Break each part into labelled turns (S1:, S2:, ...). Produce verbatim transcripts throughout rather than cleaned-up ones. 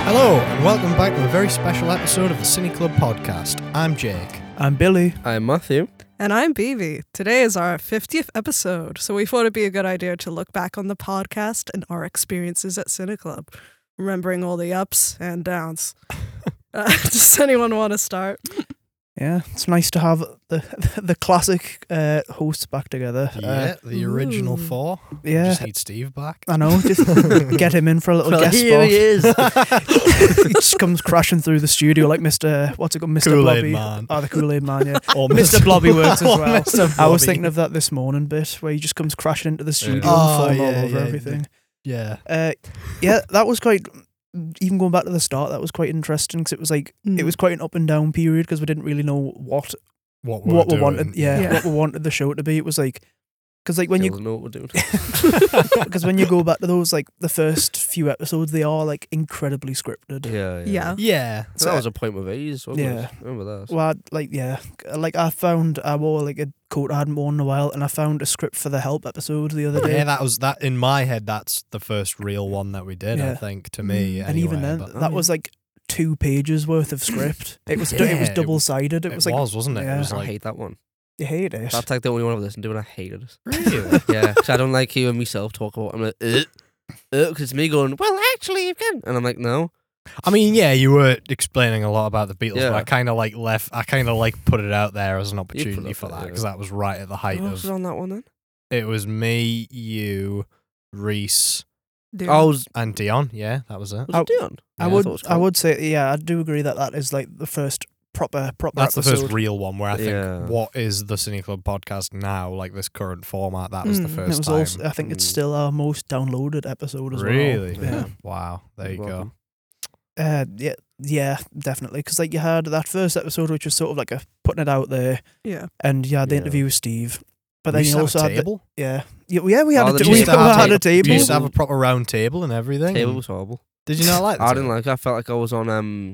S1: Hello, and welcome back to a very special episode of the Cine Club podcast. I'm Jake.
S2: I'm Billy.
S3: I'm Matthew.
S4: And I'm Beavy. Today is our fiftieth episode, so we thought it'd be a good idea to look back on the podcast and our experiences at Cine Club, remembering all the ups and downs. uh, does anyone want to start?
S2: Yeah, it's nice to have the the classic uh, hosts back together.
S1: Yeah,
S2: Uh,
S1: the original
S4: ooh.
S1: four.
S2: yeah,
S1: Just need Steve back.
S2: I know. Just get him in for a little
S3: Well,
S2: guest
S3: here
S2: spot.
S3: he is.
S2: He just comes crashing through the studio like Mister What's it called, Mister
S1: Kool-Aid
S2: Blobby.
S1: Man.
S2: Oh, the Kool-Aid Man. Yeah,
S1: Or
S2: Mister Blobby works as
S1: or
S2: well.
S1: Mister
S2: I was
S1: Blobby.
S2: thinking of that this morning bit where he just comes crashing into the studio
S1: Oh,
S2: and falling
S1: yeah,
S2: all over
S1: yeah.
S2: everything.
S1: Yeah.
S2: Uh, yeah, that was quite. Even going back to the start, that was quite interesting because it was like
S4: Mm.
S2: it was quite an up and down period because we didn't really know what
S1: What we're
S2: what we
S1: doing.
S2: wanted. Yeah,
S4: Yeah.
S2: what we wanted the show to be. It was like because like when you
S3: Still know what we're doing.
S2: because when you go back to those like the first few episodes, they are like incredibly scripted.
S3: Yeah, yeah.
S4: Yeah.
S1: Yeah.
S3: So that was a point with A's, wasn't
S2: Yeah.
S3: it? Remember that?
S2: Well, I'd, like yeah, like I found I wore like a coat I hadn't worn in a while, and I found a script for the Help episode the other day.
S1: Yeah, that was that in my head. That's the first real one that we did. I
S2: Yeah.
S1: think to me,
S4: Mm.
S2: and even
S1: anyway,
S2: then,
S1: but-
S2: that was like two pages worth of script. It was du- it
S1: Yeah,
S2: was
S1: it
S2: double sided. It,
S1: it
S2: was
S1: was,
S2: like
S1: wasn't it?
S2: yeah.
S1: It was
S3: I
S1: like
S3: hate that one.
S2: you hate it.
S3: That's like the only one I've listened to, and I hated it.
S1: really.
S3: Yeah, because I don't like hearing myself talk about. I'm like, uh, uh, because it's me going, well, actually, you can, and I'm like, no.
S1: I mean, yeah, you were explaining a lot about the Beatles,
S3: Yeah.
S1: but I kind of like left. I kind of like put it out there as an
S3: put
S1: opportunity
S3: it
S1: for
S3: out
S1: that
S3: there,
S1: because
S3: yeah.
S1: that was right at the height
S3: Who
S1: of.
S3: else was on that one then?
S1: It was me, you, Reese,
S4: Dude.
S3: I was.
S1: and Dion. Yeah, that was it.
S3: Was
S2: I-
S3: it Dion?
S2: I
S1: Yeah,
S2: would
S3: thought it was
S2: I
S3: cool.
S2: would say yeah, I do agree that that is like the first proper proper
S1: That's the
S2: episode.
S1: first real one where I think
S3: Yeah.
S1: what is the Cine Club podcast now, like this current format. That was the
S4: Mm.
S1: first
S2: And it was
S1: time.
S2: also I think it's
S3: Mm.
S2: still our most downloaded episode as
S1: really?
S2: well. Yeah.
S1: Wow. There you
S3: You're
S1: go.
S3: welcome.
S2: Uh, yeah, yeah, definitely. Because like you had that first episode, which was sort of like a putting it out there,
S4: Yeah.
S2: and you had the
S3: Yeah.
S2: interview with Steve. But
S1: We
S2: then
S1: used
S2: you
S1: to
S2: also
S1: have a
S2: had the,
S1: table.
S2: yeah, yeah, yeah, we had
S3: Oh,
S2: a
S3: the
S2: t-
S3: used
S2: we
S3: to have
S2: had a
S3: table.
S2: table.
S1: We used to have a proper round table and everything.
S3: Table
S1: and-
S3: was horrible.
S1: Did you not like? The
S3: I didn't
S1: table?
S3: like it. I felt like I was on um,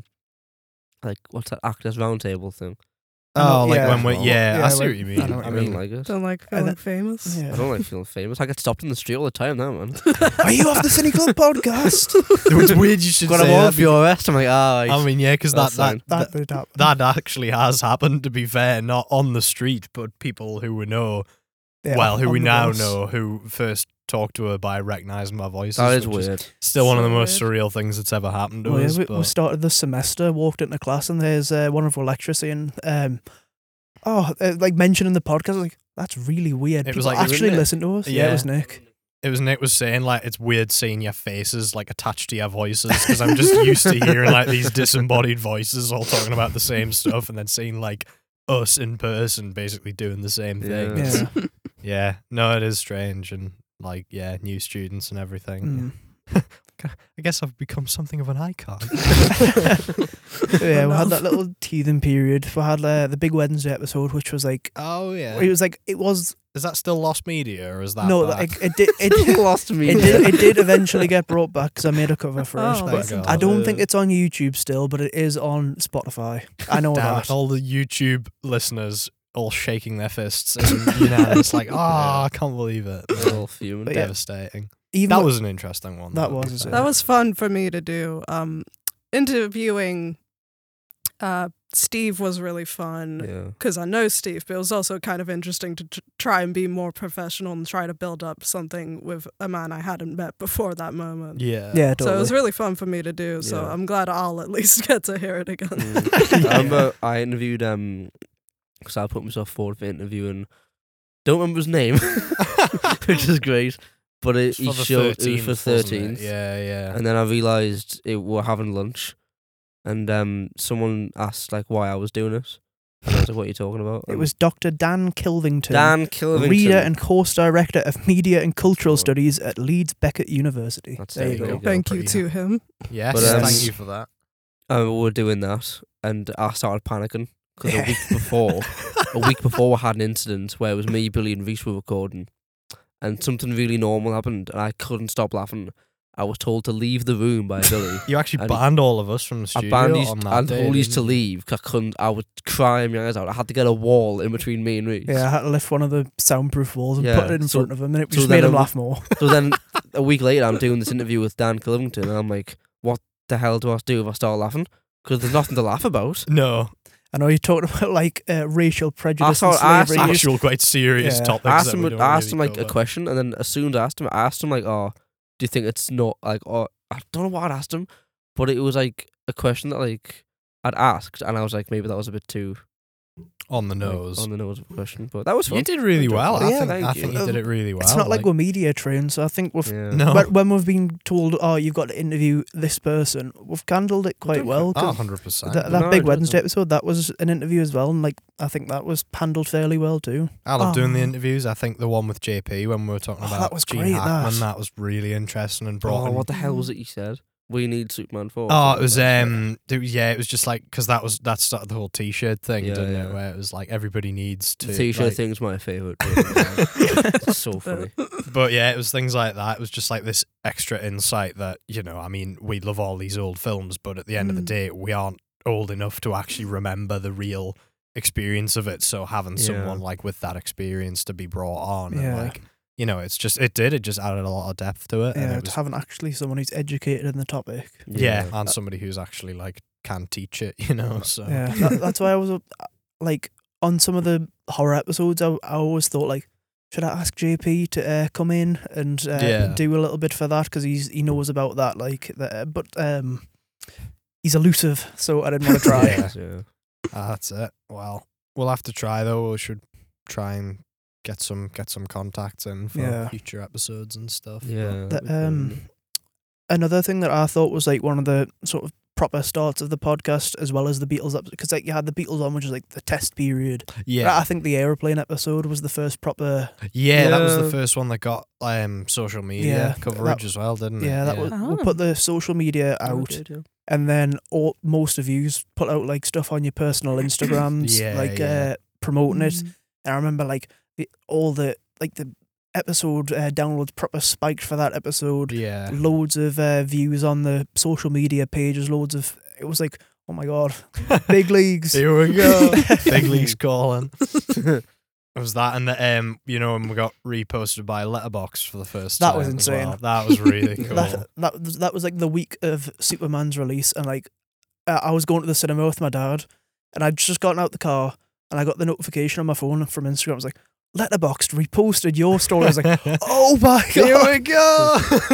S3: like what's that Actors Roundtable thing?
S1: Oh, like
S2: Yeah.
S1: when we yeah,
S2: Yeah,
S1: I see
S2: like-
S1: what you mean.
S2: I know what
S3: I
S2: you
S3: didn't
S2: mean.
S3: like it.
S4: Don't like
S2: And
S4: feeling
S2: then-
S4: famous.
S2: Yeah.
S3: I don't like feeling famous. I get stopped in the street all the time now, man.
S2: Are you off the Cine Club podcast?
S1: It's weird you should
S3: Got
S1: say
S3: a warrant
S1: that.
S3: for your arrest. I'm like, ah.
S1: I mean, yeah, because that
S3: That's
S1: that,
S3: fine.
S2: That
S1: that
S2: would happen.
S1: that actually has happened. To be fair, not on the street, but people who we know,
S2: Yeah,
S1: well, who
S2: on
S1: we
S2: the
S1: now
S2: bus.
S1: know, who first talked to her by recognising my voice.
S3: that is weird.
S1: Still one of the
S4: So
S1: most surreal things that's ever happened to
S2: Well, yeah,
S1: us.
S2: we,
S1: but
S2: we started the semester, walked into class, and there's uh, one of our lecturers saying, um, "Oh, uh, like mentioning the podcast." Like that's really weird.
S1: It
S2: People
S1: was like-
S2: actually
S3: Isn't it?
S2: listen to us. Yeah.
S1: Yeah.
S2: It was Nick.
S1: it was Nick was saying like it's weird seeing your faces like attached to your voices because I'm just used to hearing like these disembodied voices all talking about the same stuff, and then seeing like us in person basically doing the same thing.
S3: Yeah.
S2: Yeah.
S1: Yeah, no, it is strange, and like, yeah, new students and everything.
S2: Mm.
S1: I guess I've become something of an icon.
S2: Yeah, we had that little teething period. We had uh, the big Wednesday episode, which was like,
S1: Oh yeah,
S2: it was like it was
S1: is that still lost media or is that
S2: no,
S1: back?
S2: like it did it,
S3: Lost me.
S2: it did it did eventually get brought back because I made a cover for it.
S4: Oh,
S2: But
S1: Thank God.
S2: I don't
S3: Uh,
S2: think it's on YouTube still, but it is on Spotify. I know
S1: Damn
S2: that.
S1: it, all the YouTube listeners all shaking their fists and you know it's like, oh, I can't believe it.
S3: We're all fuming.
S2: But yeah.
S1: Devastating.
S2: Even
S1: That
S2: with-
S1: was an interesting one.
S2: That
S1: though, to
S2: was,
S1: be
S2: yeah.
S1: fair.
S4: That was fun for me to do. Um, interviewing uh, Steve was really fun
S3: Yeah.
S4: because I know Steve, but it was also kind of interesting to t- try and be more professional and try to build up something with a man I hadn't met before that moment.
S1: Yeah.
S2: yeah,
S4: So
S2: totally.
S4: it was really fun for me to do. So
S3: Yeah.
S4: I'm glad I'll at least get to hear it again.
S3: Mm. I remember I interviewed um because I put myself forward for interviewing. Don't remember his name, which is great. But it,
S1: It's
S3: he
S1: for the
S3: showed it was
S1: thirteenth,
S3: for
S1: wasn't it?
S3: thirteenth,
S1: Yeah, yeah.
S3: and then I realised it we were having lunch, and um someone asked like why I was doing it, and I was like, "What are you talking about?"
S2: It
S3: And
S2: was Doctor Dan Kilvington,
S3: Dan Kilvington,
S2: reader and course director of media and cultural
S3: Oh.
S2: studies at Leeds Beckett University.
S3: That's
S2: there
S3: it,
S2: you
S3: there
S2: go.
S3: you go.
S4: Thank you
S1: pretty-
S4: to him.
S1: Yes,
S3: But, um,
S1: thank you for that.
S3: and we were doing that, and I started panicking because a week before, a week before, we had an incident where it was me, Billy, and Reese were recording, and something really normal happened, and I couldn't stop laughing. I was told to leave the room by Billy.
S1: You actually
S3: and
S1: banned all of us from the
S3: I
S1: studio
S3: banned these
S1: on that
S3: and
S1: day,
S3: told these to
S1: didn't you?
S3: leave because I couldn't. I was crying my eyes out. I had to get a wall in between me and Reese.
S2: Yeah, I had to lift one of the soundproof walls and
S3: Yeah,
S2: put it in
S3: so-
S2: front of him, and it
S3: so
S2: just
S3: then
S2: made him
S3: I-
S2: laugh more.
S3: So then a week later, I'm doing this interview with Dan Kilvington, and I'm like, "What the hell do I do if I start laughing? Because there's nothing to laugh about.
S1: No,
S2: I know you're talking about like uh, racial prejudice
S3: thought-
S2: and
S3: I asked
S2: slavery.
S1: actual quite serious
S2: Yeah.
S1: topics.
S3: I asked
S1: that
S3: him,
S1: we don't
S3: I asked
S1: really
S3: him like a
S1: cover.
S3: question, and then as soon as I asked him, I asked him like, "Oh, do you think it's not like?" Oh, I don't know what I'd asked him, but it was like a question that like I'd asked, and I was like, maybe that was a bit too
S1: on the
S3: like,
S1: nose.
S3: on the nose of a question. But that was fun.
S1: You did really well. I
S2: Yeah,
S1: think.
S3: thank
S1: I
S3: you.
S1: think you did it really well.
S2: It's not like, we're media trained, so I think we've
S3: Yeah.
S1: No.
S2: when, when we've been told, "Oh, you've got to interview this person," we've handled it quite well. 'cause
S1: Oh, one hundred percent.
S2: that
S3: No,
S2: that
S3: I
S2: big
S3: don't
S2: Wednesday
S3: know.
S2: episode, that was an interview as well, and like I think that was handled fairly well too.
S1: I love doing the
S2: Oh.
S1: interviews. I think the one with J P when we were talking
S2: Oh,
S1: about
S2: that was
S1: Gene
S2: great,
S1: Hackman,
S2: that.
S1: that was really interesting and brought
S3: Oh,
S1: in-
S3: what the hell was it you said? We need Superman for.
S1: Oh, it was um, it was- yeah, it was just like because that was that started the whole T-shirt thing,
S3: Yeah,
S1: didn't
S3: yeah.
S1: it? Where it was like everybody needs to
S3: The t-shirt
S1: like-
S3: thing's my favourite. It's so funny.
S1: But yeah, it was things like that. It was just like this extra insight that you know, I mean, we love all these old films, but at the end of the
S2: Mm.
S1: day, we aren't old enough to actually remember the real experience of it. So having
S3: Yeah.
S1: someone like with that experience to be brought on, and
S2: Yeah.
S1: like you know, it's just it did it just added a lot of depth to it. and
S2: Yeah,
S1: it
S2: to
S1: was,
S2: having actually someone who's educated in the topic.
S1: yeah, and somebody who's actually like can teach it, you know. So
S2: Yeah, that, that's why I was uh, like on some of the horror episodes. I, I always thought like, should I ask J P to uh, come in and uh,
S1: Yeah.
S2: do a little bit for that because he's he knows about that. Like, the, but um, he's elusive, so I didn't want to try.
S1: Yeah.
S3: Yeah.
S1: Ah, that's it. Well, we'll have to try though. We should try and get some get some contacts in for
S2: Yeah.
S1: future episodes and stuff.
S3: Yeah.
S2: The,
S3: that'd be cool.
S2: um, another thing that I thought was like one of the sort of proper starts of the podcast, as well as the Beatles episode, because like you had the Beatles on, which is like the test period.
S1: Yeah,
S2: I think the aeroplane episode was the first proper.
S1: yeah, that was the
S3: Yeah.
S1: first one that got um social media
S2: Yeah,
S1: coverage
S2: that-
S1: as well, didn't it?
S2: Yeah, that was we
S4: Oh.
S2: put the social media
S3: Oh,
S2: out,
S3: did, yeah.
S2: and then all most of you put out like stuff on your personal Instagrams,
S1: Yeah,
S2: like
S1: yeah.
S2: uh, promoting it.
S4: Mm.
S2: And I remember like the, all the like the episode uh, downloads proper spiked for that episode.
S1: Yeah,
S2: Loads of uh, views on the social media pages. Loads of it was like, oh my god, big leagues.
S1: here we go. Big leagues calling. It was that, and the um, you know, when we got reposted by Letterboxd for the first
S2: That
S1: time.
S2: was
S1: as
S2: insane.
S1: well. That was really cool.
S2: That, that was that was like the week of Superman's release, and like uh, I was going to the cinema with my dad, and I'd just gotten out the car, and I got the notification on my phone from Instagram. I was like, Letterboxd reposted your story. I was like, oh my
S1: Here
S2: god!
S1: we go.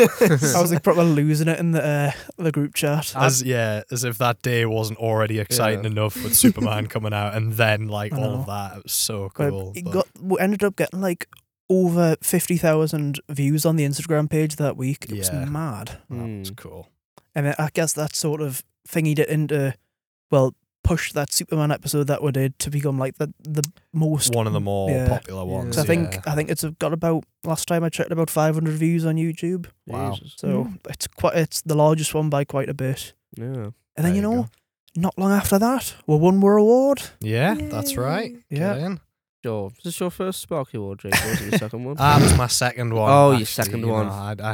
S2: I was like proper losing it in the uh, the group chat.
S1: As yeah, as if that day wasn't already exciting
S3: Yeah.
S1: enough with Superman coming out, and then like
S2: I
S1: all
S2: know.
S1: of that. It was so
S2: But
S1: cool.
S2: it
S1: but-
S2: got we ended up getting like over fifty thousand views on the Instagram page that week. It
S1: Yeah.
S2: was mad,
S1: that was
S3: Mm.
S1: cool.
S2: and then I guess that sort of thingied it into, well, pushed that Superman episode that we did to become like the the most
S1: One of the more
S2: yeah.
S1: popular
S3: Yeah.
S1: ones.
S2: 'Cause I think
S1: yeah.
S2: I think it's got about last time I checked about five hundred views on YouTube.
S1: Wow.
S3: Jesus.
S2: So it's quite it's the largest one by quite a bit.
S3: Yeah.
S2: And
S1: There
S2: then you
S1: you
S2: know,
S1: go.
S2: not long after that, we won our award.
S1: Yeah, that's right.
S2: Yeah.
S1: Get in.
S3: Sure. Is this your first Sparky Award, Jake? Or was it your second one?
S1: Ah, that was my second one.
S3: Oh, your
S1: actually,
S3: second
S1: you know,
S3: one.
S1: I, I,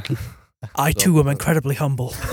S2: I too am incredibly humble.
S1: Do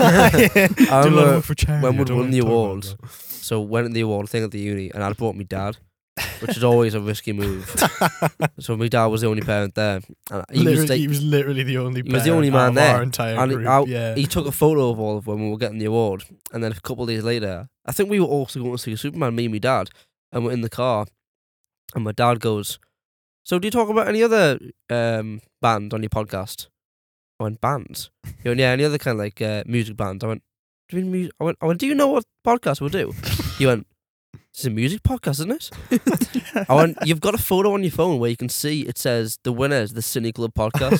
S1: a lot of
S3: uh,
S1: work for charity,
S3: when
S1: I
S3: we
S1: don't
S3: won
S1: wanna
S3: the
S1: talk about
S3: awards, so went to the award thing at the uni, and I'd brought my dad, which is always a risky move.
S1: that.
S3: So my dad was the only parent there, and he
S1: literally,
S3: was like,
S1: he was literally the only.
S3: he was the only
S1: parent
S3: man
S1: out of
S3: there,
S1: Our entire
S3: and
S1: group.
S3: I-
S1: yeah.
S3: he took a photo of all of when we were getting the award, and then a couple of days later, I think we were also going to see Superman, me and my dad, and we're in the car, and my dad goes, "So do you talk about any other um, band on your podcast?" I went, "Bands?" He went, "Yeah, any other kind of like uh, music bands?" I went, "Do you mean music?" I went, I went, "Do you know what podcast we'll do?" He went, "It's a music podcast, isn't it?" I went, "You've got a photo on your phone where you can see it says the winner is the Cine Club podcast."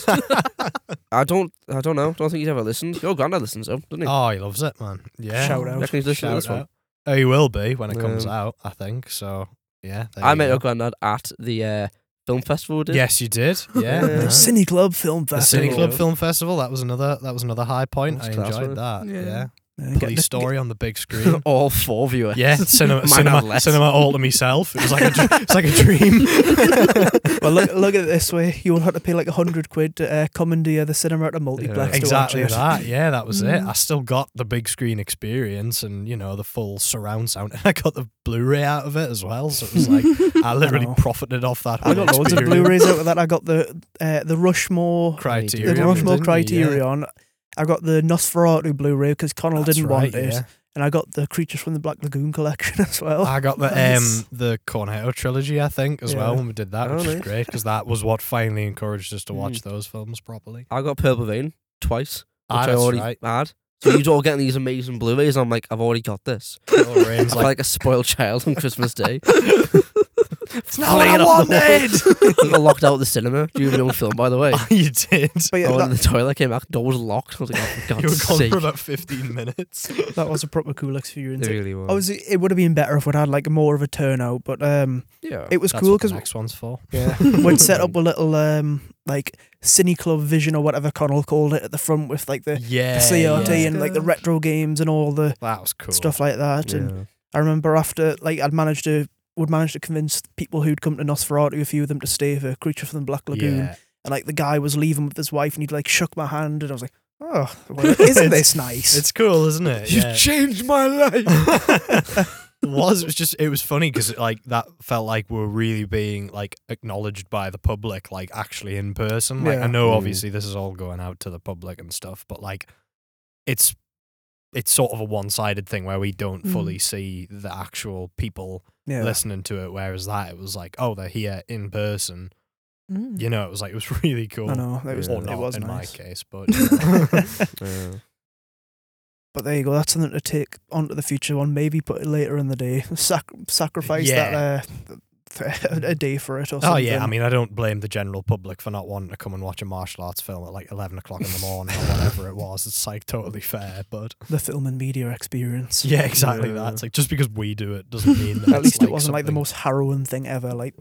S3: I don't, I don't know. Don't think he's ever listened. Your granddad listens though, doesn't he?
S1: Oh, he loves it, man. Yeah.
S2: Shout out.
S3: Reckon he's listening to this
S1: Shout
S3: one.
S1: out. Oh, he will be when it comes
S3: Um,
S1: out, I think. So, yeah. there
S3: I
S1: you
S3: met
S1: go.
S3: your granddad at the uh, film festival. we Did.
S1: Yes, you did. Yeah.
S3: Yeah.
S2: The
S1: yeah.
S2: Cine Club Film
S1: The
S2: Festival.
S1: Cine Club
S3: Yeah.
S1: Film Festival. That was another. That was another high point.
S3: That's
S1: I
S3: class,
S1: enjoyed
S3: wasn't
S1: that.
S4: it?
S1: Yeah.
S4: Yeah.
S2: Uh, get
S1: Police
S2: the-
S1: story on the big screen.
S3: All four viewers.
S1: Yeah, cinema,
S3: Mine
S1: cinema,
S3: had less.
S1: cinema all to myself. It was like a, dr- it's like a dream.
S2: Well, look, look at it this way. You won't have to pay like a hundred quid to uh, commandeer the cinema at a multiplex.
S3: Yeah.
S2: to watch
S1: Exactly
S2: it.
S1: that. Yeah, that was it.
S2: Mm.
S1: I still got the big screen experience and you know the full surround sound. And I got the Blu-ray out of it as well. So it was like I literally
S2: know.
S1: profited off that.
S2: I got
S1: whole
S2: loads of
S1: experience.
S2: Blu-rays out of that. I got the uh, the Rushmore,
S1: Criterion.
S2: the Rushmore
S1: didn't you? Yeah.
S2: Criterion, I got the Nosferatu Blu-ray because Connell
S1: That's
S2: didn't
S1: right,
S2: want it,
S1: yeah.
S2: and I got the Creatures from the Black Lagoon collection as well.
S1: I got the
S2: Nice.
S1: um the Cornetto trilogy, I think, as
S2: Yeah.
S1: well when we did that,
S3: Oh,
S1: which was
S3: nice.
S1: great because that was what finally encouraged us to watch
S3: Mm.
S1: those films properly.
S3: I got Purple Vein twice, which
S1: Ah,
S3: I
S1: that's
S3: already
S1: right.
S3: had. So you're all getting these amazing Blu-rays. I'm like, I've already got this.
S1: Purple
S3: I
S1: Rain's
S3: feel
S1: like,
S3: like a spoiled child on Christmas Day.
S1: it's not what I wanted.
S3: I got locked out of the cinema during the old film, by the way.
S1: Oh, you did.
S2: But yeah,
S3: I went
S2: that,
S3: in the toilet, came back, door was locked. I was like, oh, for
S1: You were
S3: God's
S1: gone
S3: sake.
S1: for about fifteen minutes.
S2: that was a proper cool experience.
S3: It really was.
S2: Obviously, it would have been better if we'd had like more of a turnout, but um,
S3: yeah.
S2: it was
S1: That's
S2: cool
S1: what the
S2: because
S1: next one's for.
S2: yeah, we'd set up a little um like Cine Club Vision or whatever Connell called it at the front with like the,
S1: Yeah,
S2: the C R T
S4: yeah.
S2: and like the
S4: Good.
S2: retro games and all the
S1: that was cool.
S2: stuff like that. And
S3: Yeah.
S2: I remember after like I'd managed to would manage to convince people who'd come to Nosferatu, a few of them, to stay for Creature from the Black Lagoon.
S1: Yeah.
S2: And like the guy was leaving with his wife and he'd like shook my hand and I was like, oh, well, isn't this nice?
S1: It's cool, isn't it?
S3: You
S1: Yeah.
S3: changed my life.
S1: It was. It was just. It was funny because like that felt like we were really being like acknowledged by the public, like actually in person. Like
S2: Yeah.
S1: I know,
S3: Mm.
S1: obviously, this is all going out to the public and stuff, but like, it's it's sort of a one-sided thing where we don't
S2: Mm.
S1: fully see the actual people
S2: yeah.
S1: listening to it. Whereas that, it was like, oh, they're here in person.
S4: Mm.
S1: You know, it was like it was really cool.
S2: I know. It was,
S1: Or
S2: it
S1: not
S2: was
S1: in
S2: nice.
S1: my case, but you know.
S3: Yeah.
S2: But there you go. That's something to take onto the future one. Maybe put it later in the day. Sac- sacrifice
S1: Yeah.
S2: that uh, a day for it or something.
S1: Oh yeah, I mean, I don't blame the general public for not wanting to come and watch a martial arts film at like eleven o'clock in the morning or whatever it was. It's like totally fair, but
S2: the film and media experience.
S1: yeah, exactly
S3: Yeah.
S1: that. It's like just because we do it doesn't mean that
S2: At
S1: it's,
S2: least
S1: like,
S2: it wasn't like the
S1: something-
S2: most harrowing thing ever. Like,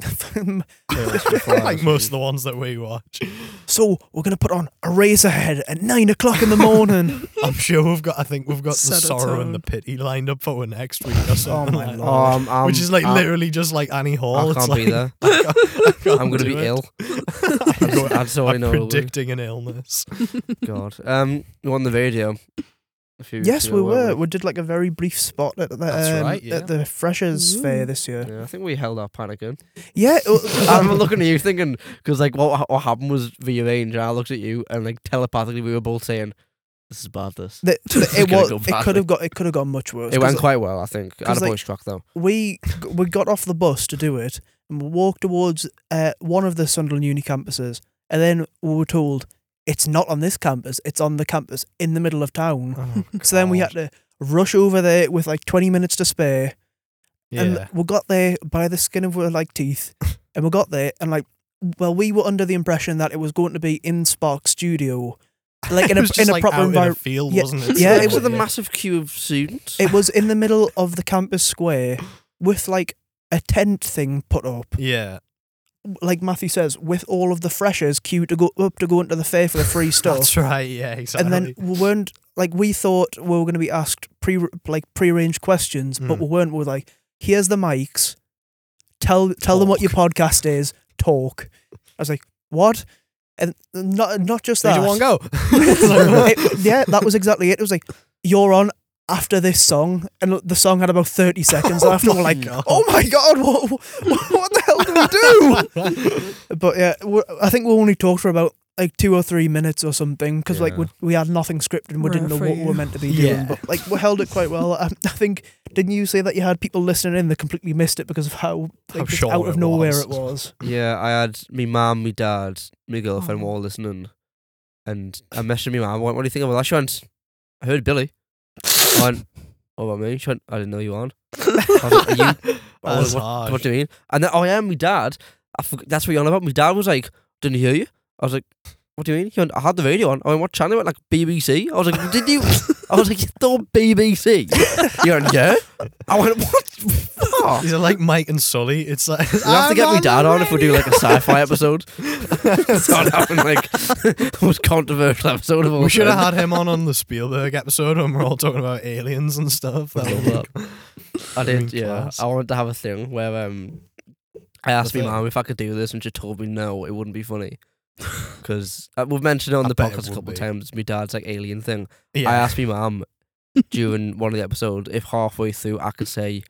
S1: like most of the ones that we watch.
S2: so we're gonna put on Eraserhead at nine o'clock in the morning.
S1: I'm sure we've got. I think we've got the
S4: Set a
S1: sorrow and the
S4: tone.
S1: pity lined up for next week or something
S2: my
S1: like
S2: lord.
S1: that.
S3: Oh, I'm, I'm,
S1: Which is like
S3: I'm,
S1: literally just like Annie Hall.
S3: I
S1: It's
S3: can't
S1: like,
S3: be there.
S1: I can't- I can't
S3: I'm gonna
S1: do
S3: be
S1: it.
S3: ill.
S1: I'm, going-
S3: That's all I
S1: I'm
S3: know.
S1: predicting an illness.
S3: God. Um, you on the radio? A few
S2: Yes,
S3: weeks
S2: we
S3: ago, weren't
S2: were. We did like a very brief spot at the
S1: That's
S2: um,
S1: right, yeah.
S2: at the Freshers
S4: Ooh.
S2: Fair this year.
S3: Yeah, I think we held our panic in.
S2: Yeah, uh,
S3: I'm looking at you thinking, because like what what happened was rearranged, and I looked at you, and like telepathically we were both saying, "This is bad." This.
S2: the,
S3: It's
S2: it
S3: gonna
S2: was.
S3: go
S2: It could
S3: badly.
S2: have got. It could have gone much worse.
S3: It went
S2: 'cause
S3: quite well, I think. I had
S2: 'cause,
S3: a
S2: like,
S3: voice track though.
S2: we we got off the bus to do it and we walked towards uh, one of the Sunderland Uni campuses, and then we were told it's not on this campus; it's on the campus in the middle of town.
S1: Oh,
S2: So then we had
S1: God.
S2: to rush over there with like twenty minutes to spare. And
S1: Yeah.
S2: we got there by the skin of our like teeth, and we got there and like, well, we were under the impression that it was going to be in Spark Studio, like in
S1: It
S2: a
S1: was just,
S2: in a
S1: like,
S2: proper
S1: out in a
S2: environment.
S1: field,
S2: Yeah,
S1: wasn't it?
S2: yeah,
S3: Next
S2: it
S3: to
S2: was-
S3: the massive queue of students.
S2: It was in the middle of the campus square with like a tent thing put up,
S1: Yeah.
S2: like Matthew says, with all of the freshers queued to go up to go into the fair for the free stuff.
S1: That's right. Yeah, exactly.
S2: And then we weren't like we thought we were going to be asked pre like prearranged questions, but
S1: Mm.
S2: we weren't. We were like, here's the mics. Tell tell them what your podcast is. Talk. I was like, what? And not not just
S1: Did
S2: that.
S1: you want to go?
S2: It- yeah, that was exactly it. It was like, you're on after this song, and the song had about thirty seconds after.
S1: Oh
S2: We're
S1: my
S2: like,
S1: God.
S2: oh my god, what, what the hell do we do? But yeah, we I think we only talked for about like two or three minutes or something because like
S3: Yeah.
S2: we, we had nothing scripted and we didn't know what we
S4: Referee.
S2: were meant to be doing.
S1: Yeah.
S2: But like we held it quite well. I, I think didn't you say that you had people listening in that completely missed it because of how
S1: How
S2: like, just
S1: short
S2: out of
S1: it
S2: nowhere
S1: was.
S2: it was?
S3: Yeah, I had me mum, me dad, my girlfriend
S2: Oh.
S3: were all listening, and I messaged me mum. I went, "What do you think of that?" She went, "I heard Billy." I went, "What about me?" She went, "I didn't know you were on." I was like, "Are you?" I was
S1: That's
S3: like, what,
S1: harsh.
S3: what do you mean? And then, oh yeah, my dad. I forg that's what you're on about. My dad was like, "Didn't hear you." I was like, "What do you mean?" He went, "I had the radio on." I went, "What channel?" He went, like B B C. I was like, "Did you?" I was like, "You thought B B C?" He went, "Yeah." I went, "What?" Fuck?
S1: These are like Mike and Sully. It's like
S3: We have to get my dad on if we do like a sci-fi episode. Start having like the most controversial episode of all
S1: We should have
S3: time.
S1: had him on on the Spielberg episode when we're all talking about aliens and stuff. That
S3: I
S1: would
S3: love
S1: be-
S3: I
S1: been
S3: did, yeah.
S1: class.
S3: I wanted to have a thing where um, I asked
S1: The
S3: my
S1: thing.
S3: mum if I could do this, and she told me no, it wouldn't be funny. Because uh, we've mentioned it on
S1: I
S3: the
S1: bet it
S3: podcast a
S1: would
S3: couple of
S1: be.
S3: times. My dad's like alien thing.
S1: Yeah.
S3: I asked my mum during one of the episodes if halfway through I could say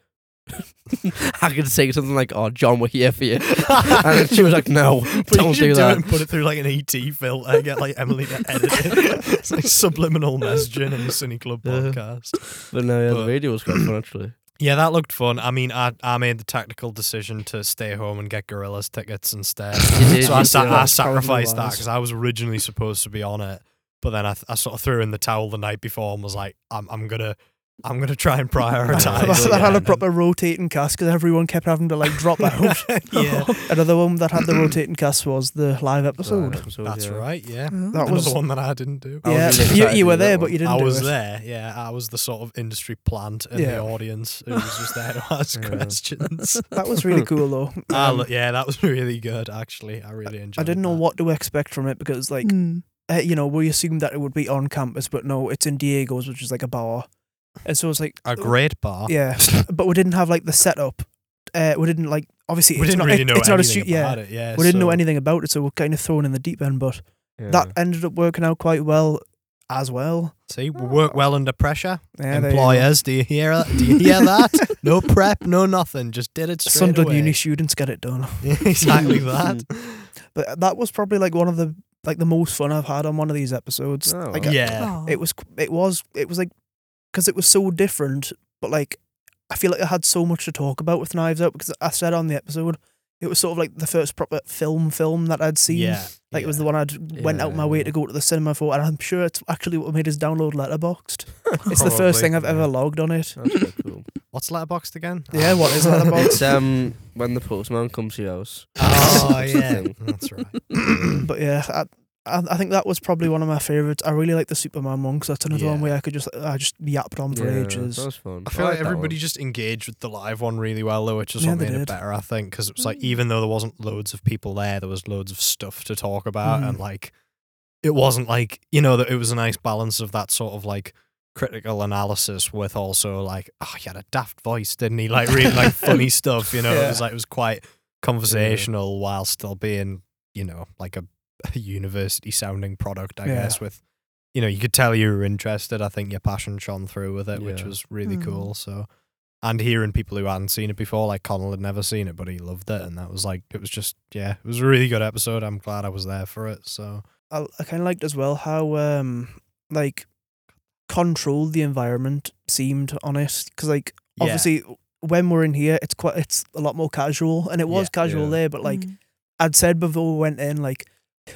S3: I could say something like, "Oh, John, we're here for you," and then she was like, "No,
S1: But
S3: don't
S1: you should
S3: do
S1: do
S3: that."
S1: it and put it through like an E T filter. Get like Emily to edit it. It's like subliminal messaging in the Cine Club
S3: Yeah.
S1: podcast.
S3: But no, yeah,
S1: But-
S3: the radio was quite fun actually.
S1: Yeah, that looked fun. I mean, I I made the tactical decision to stay home and get Gorillas tickets instead.
S3: You did,
S1: So I,
S3: you
S1: sa-
S3: did.
S1: I
S2: Probably
S1: sacrificed that
S2: wise.
S1: because I was originally supposed to be on it, but then I, th- I sort of threw in the towel the night before and was like, I'm I'm gonna I'm gonna try and prioritize.
S2: that,
S1: it,
S2: that had
S1: yeah,
S2: a proper rotating cast because everyone kept having to like drop out.
S1: yeah,
S2: Another one that had the rotating cast was the live episode.
S3: Episode,
S1: that's
S3: yeah.
S1: right. Yeah,
S4: Oh.
S2: That
S1: another
S2: was
S1: one that I didn't do.
S3: I was
S2: yeah.
S3: really
S2: You,
S3: excited
S2: you
S3: to
S2: were
S3: do that
S2: there,
S3: one.
S2: but you didn't
S1: I
S2: do
S1: was
S2: it.
S1: there. Yeah, I was the sort of industry plant in the
S2: Yeah.
S1: audience who was just there to ask
S3: Yeah.
S1: questions.
S2: That was really cool though.
S1: Ah,
S2: Um,
S1: look, yeah, that was really good. Actually, I really enjoyed.
S2: I didn't know
S1: that.
S2: what to expect from it because like
S4: Mm.
S2: uh, you know we assumed that it would be on campus, but no, it's in Diego's, which is like a bar, and so it's like
S1: A great bar.
S2: yeah, but we didn't have like the setup. Uh, we didn't like obviously
S1: we
S2: it's
S1: didn't
S2: not
S1: really
S2: it-
S1: know
S2: it's not a
S1: anything
S2: stu- yeah.
S1: about it. Yeah,
S2: We didn't know
S1: so-
S2: anything about it, so we're kind of thrown in the deep end. But
S3: Yeah.
S2: that ended up working out quite well as well.
S1: See, we work well under pressure.
S2: Yeah, there you go.
S1: Employers, do you hear that? Do you hear that? No prep, no nothing. Just did it straight
S2: Sunderland
S1: away.
S2: Uni students get it done.
S1: exactly that.
S2: But that was probably like one of the like the most fun I've had on one of these episodes.
S3: Oh.
S2: Like,
S1: Yeah.
S4: Oh.
S2: it was it was it was like because it was so different, but like I feel like I had so much to talk about with Knives Out because I said on the episode it was sort of like the first proper film film that I'd seen.
S1: Yeah.
S2: Like it was the one I'd went out my
S3: Yeah.
S2: way to go to the cinema for, and I'm sure it's actually what made us download Letterboxd. It's the first
S1: Probably,
S2: thing I've
S1: yeah.
S2: ever logged on it.
S3: That's quite cool.
S1: What's Letterboxd again?
S2: Yeah,
S1: Oh.
S2: what is Letterboxd?
S3: It's um when the postman comes to your house.
S1: Oh,
S3: That's the
S1: yeah.
S3: thing.
S1: That's right.
S2: But yeah, I, I I think that was probably one of my favorites. I really like the Superman one because that's another one
S1: Yeah.
S2: where I could just I just yapped on for
S3: Yeah,
S2: ages.
S3: That was fun.
S1: I feel like
S3: that
S1: everybody
S3: one.
S1: just engaged with the live one really well, though, which is
S2: Yeah,
S1: what
S2: they
S1: made it
S2: did.
S1: better, I think, because it was like, even though there wasn't loads of people there, there was loads of stuff to talk about,
S2: Mhm.
S1: and like, it wasn't like, you know, that it was a nice balance of that sort of like critical analysis with also like, oh, he had a daft voice, didn't he? Like, really like funny stuff, you know? It
S2: Yeah.
S1: was like, it was quite conversational while still being, you know, like a, a university sounding product, I
S2: Yeah.
S1: guess, with. You know, you could tell you were interested. I think your passion shone through with it, which
S3: Yeah.
S1: was really
S4: Mm.
S1: cool. So, and hearing people who hadn't seen it before, like Connell had never seen it, but he loved it, and that was like, it was just, yeah, it was a really good episode. I'm glad I was there for it. So,
S2: I, I kind of liked as well how um like controlled the environment seemed on it because like
S1: Yeah.
S2: obviously when we're in here it's quite it's a lot more casual and it was
S1: Yeah.
S2: casual
S3: Yeah.
S2: there, but like
S4: Mm.
S2: I'd said before we went in like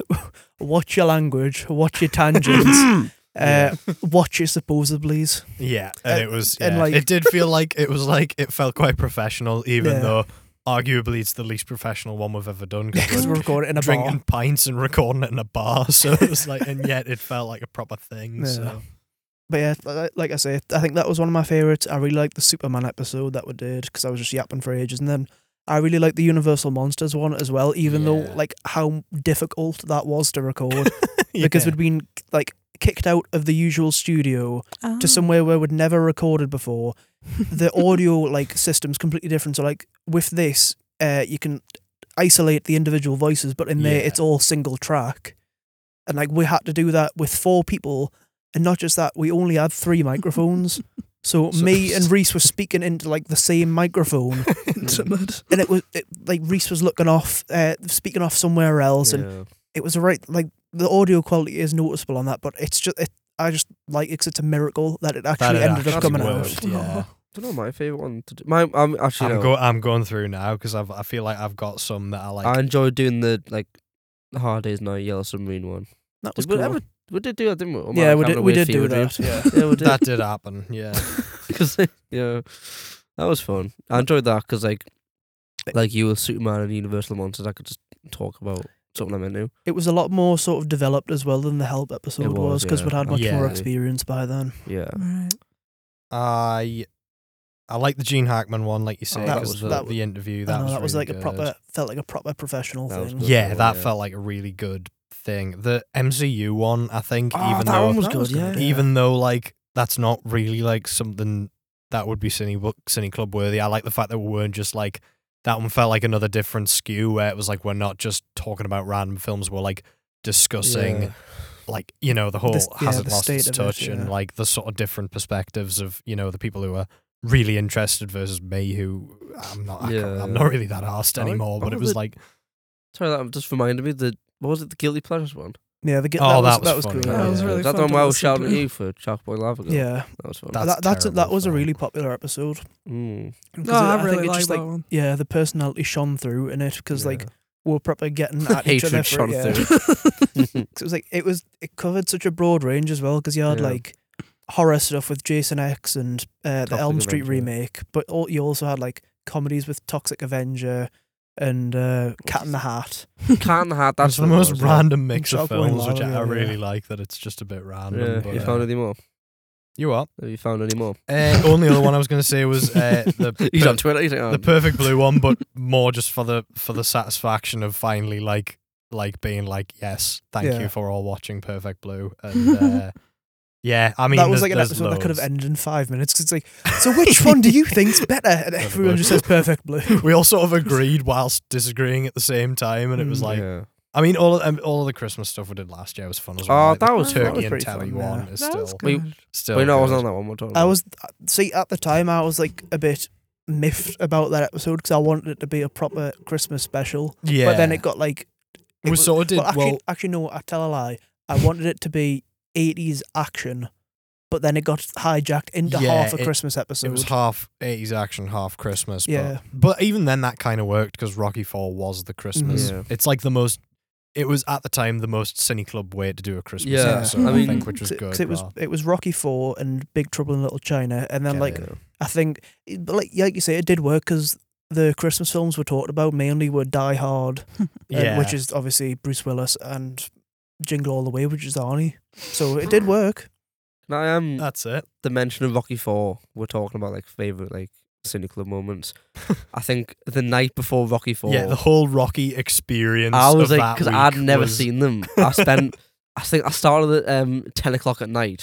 S2: watch your language, watch your tangents. Uh, watch your supposablies.
S1: yeah, and
S2: Uh,
S1: it was,
S2: and,
S1: yeah,
S2: like-
S1: it did feel like it was like it felt quite professional, even
S2: Yeah.
S1: though arguably it's the least professional one we've ever done.
S2: Because
S1: we're
S2: we're recording in a
S1: drinking
S2: bar.
S1: pints and recording it in a bar. So it was like, and yet it felt like a proper thing.
S2: Yeah.
S1: So
S2: But yeah, li- like I say, I think that was one of my favourites. I really liked the Superman episode that we did because I was just yapping for ages. And then I really liked the Universal Monsters one as well, even though
S1: Yeah.
S2: like how difficult that was to record because
S1: yeah.
S2: we'd been like kicked out of the usual studio
S4: Oh.
S2: to somewhere where we'd never recorded before. The audio like system's completely different. So like with this, uh, you can isolate the individual voices, but in there
S1: Yeah.
S2: it's all single track. And like we had to do that with four people, and not just that, we only had three microphones. So,
S1: So-
S2: me and Reese were speaking into like the same microphone,
S4: Intimate.
S2: and it was it, like Reese was looking off, uh, speaking off somewhere else, and
S3: Yeah.
S2: it was right. Like the audio quality is noticeable on that, but it's just it. I just like it 'cause it's a miracle that it actually
S1: it
S2: ended up
S1: actually
S2: coming
S1: worked,
S2: out.
S1: Yeah.
S3: I don't know my favorite one to do. My I'm actually
S1: I'm,
S3: no.
S1: go- I'm going through now because I've I feel like I've got some that I like.
S3: I enjoyed doing the like the Hard Days Night Yellow Submarine one.
S2: That was
S3: Did we,
S2: cool.
S3: ever, we did do that, didn't we? Or am I,
S2: Yeah,
S3: like,
S2: we
S3: having
S2: did.
S3: a
S2: We
S3: weird
S2: did do
S3: fever dream?
S2: that. Yeah.
S3: Yeah, we did.
S1: that did happen. Yeah.
S3: Because yeah, that was fun. I enjoyed that because like like you with Superman and Universal Monsters, I could just talk about something I'm into.
S2: It was a lot more sort of developed as well than the Help episode
S3: It was,
S2: was because
S3: yeah.
S2: we'd had much
S1: Yeah.
S2: more experience by then.
S3: Yeah,
S4: Right.
S1: I I like the Gene Hackman one, like you say,
S3: Oh, that
S1: because
S3: was-
S1: the,
S2: that
S1: the interview
S2: I
S1: that
S2: know,
S1: was
S2: that was
S1: really
S2: like a
S1: good.
S2: proper felt like a proper professional
S3: That was
S2: thing.
S3: good.
S1: Yeah,
S3: one,
S1: that
S3: yeah.
S1: felt like a really good thing. The M C U one, I think,
S3: Oh,
S1: even
S3: that
S1: though
S3: one was
S2: that
S3: good.
S2: was
S3: Yeah,
S2: good,
S1: even though like that's not really like something that would be Cine Book Cine Club worthy. I like the fact that we weren't just like that one felt like another different skew where it was like we're not just talking about random films, we're like discussing
S3: Yeah.
S1: like, you know, the whole
S2: The- yeah,
S1: hasn't
S2: the
S1: lost its
S2: state of it,
S1: touch and
S2: yeah.
S1: like the sort of different perspectives of, you know, the people who are really interested versus me, who I'm not. I
S3: Yeah,
S1: can't- I'm
S3: yeah.
S1: not really that arsed
S3: I like
S1: anymore. But
S3: all
S1: it was
S3: the-
S1: like,
S3: Sorry, that just reminded me. The what was it? The Guilty Pleasures one.
S2: Yeah, the,
S1: Oh,
S2: that,
S1: that
S2: was,
S1: was
S2: that was
S1: funny.
S2: cool.
S1: Yeah,
S2: Yeah,
S4: That was
S1: yeah.
S4: really
S3: Is that
S4: fun
S3: the one
S4: to
S3: where I was
S4: listen
S3: shouting
S4: to.
S3: at you for Shark Boy Lava Girl?
S2: yeah.
S3: That was fun.
S1: That's
S2: that, that's a, that
S1: terrible
S2: was a
S1: film.
S2: really popular episode.
S3: Mm.
S2: 'Cause
S4: Oh, I,
S2: it-
S4: really
S2: think it
S4: like
S2: just
S4: that
S2: like
S4: one.
S2: yeah, the personality shone through in it because like
S3: Yeah.
S2: we were proper getting at each
S3: Hatred
S2: other. For,
S3: shone
S2: yeah.
S3: through.
S2: 'Cause it was like it was it covered such a broad range as well because you had
S3: Yeah.
S2: like horror stuff with Jason X and uh, the
S3: Toxic
S2: Elm Street
S3: Avenger.
S2: remake, but all, you also had like comedies with Toxic Avenger and uh, Cat in the Hat.
S3: Cat in the Hat.
S1: That's
S3: That's
S1: the
S3: what it
S1: most
S3: was, yeah.
S1: random mix of
S2: Shark Boy
S1: films, which
S2: Lava
S1: I, I
S2: Girl,
S1: really
S2: yeah.
S1: like. That it's just a bit random.
S3: Yeah.
S1: but,
S3: You
S1: uh,
S3: found any more?
S1: you what?
S3: Have you found any more?
S1: Uh, only other one I was going to say was uh, the
S3: He's
S1: per-
S3: on Twitter. He's like, oh,
S1: the perfect blue one, but more just for the for the satisfaction of finally like like being like, yes, thank
S2: Yeah.
S1: you for all watching Perfect Blue. And uh, yeah, I mean
S2: that was
S1: there's-
S2: like an
S1: there's
S2: episode that could have
S1: loads.
S2: ended in five minutes because it's like, so which one do you think's better? And everyone just says Perfect Blue.
S1: We all sort of agreed whilst disagreeing at the same time, and it was
S2: Mm.
S1: like,
S3: yeah.
S1: I mean, all of, um, all of the Christmas stuff we did last year was fun as well.
S3: Oh,
S1: like,
S3: that
S1: the
S3: was fun.
S1: Turkey
S2: That was
S1: and
S2: pretty
S1: Telly
S2: fun,
S1: one
S2: yeah.
S1: is
S4: That was
S1: still
S4: good.
S1: still.
S3: Wait, no, I
S1: good.
S3: wasn't on that one. We're talking
S2: I
S3: about.
S2: was see at the time I was like a bit miffed about that episode because I wanted it to be a proper Christmas special,
S1: Yeah,
S2: but then it got like
S1: we
S2: was-
S1: sort of did
S2: well, actually,
S1: well.
S2: actually, no, I tell a lie. I wanted it to be eighties action, but then it got hijacked into
S1: Yeah,
S2: half a
S1: it-
S2: Christmas episode.
S1: It was half eighties action, half Christmas.
S2: Yeah.
S1: But, but even then, that kind of worked because Rocky Four was the Christmas.
S3: Yeah.
S1: It's like the most. It was at the time the most Cine Club way to do a Christmas
S3: Yeah,
S1: episode.
S3: I
S1: I,
S3: mean-
S1: think, which was
S2: 'Cause-
S1: good.
S2: 'cause it was
S1: rather-
S2: it was Rocky Four and Big Trouble in Little China, and then
S1: Yeah,
S2: like
S3: Yeah.
S2: I think, it- but like like you say, it did work because the Christmas films we talked about mainly were Die Hard, uh,
S1: yeah,
S2: which is obviously Bruce Willis, and Jingle All the Way, which is Arnie. So it did work.
S3: Now I am
S1: that's it.
S3: the mention of Rocky Four. We're talking about like favorite like Cine Club moments. I think the night before Rocky Four.
S1: Yeah, the whole Rocky experience.
S3: I was
S1: of
S3: like,
S1: that
S3: because I'd
S1: week
S3: never
S1: was-
S3: seen them. I spent, I think I started at um, ten o'clock at night.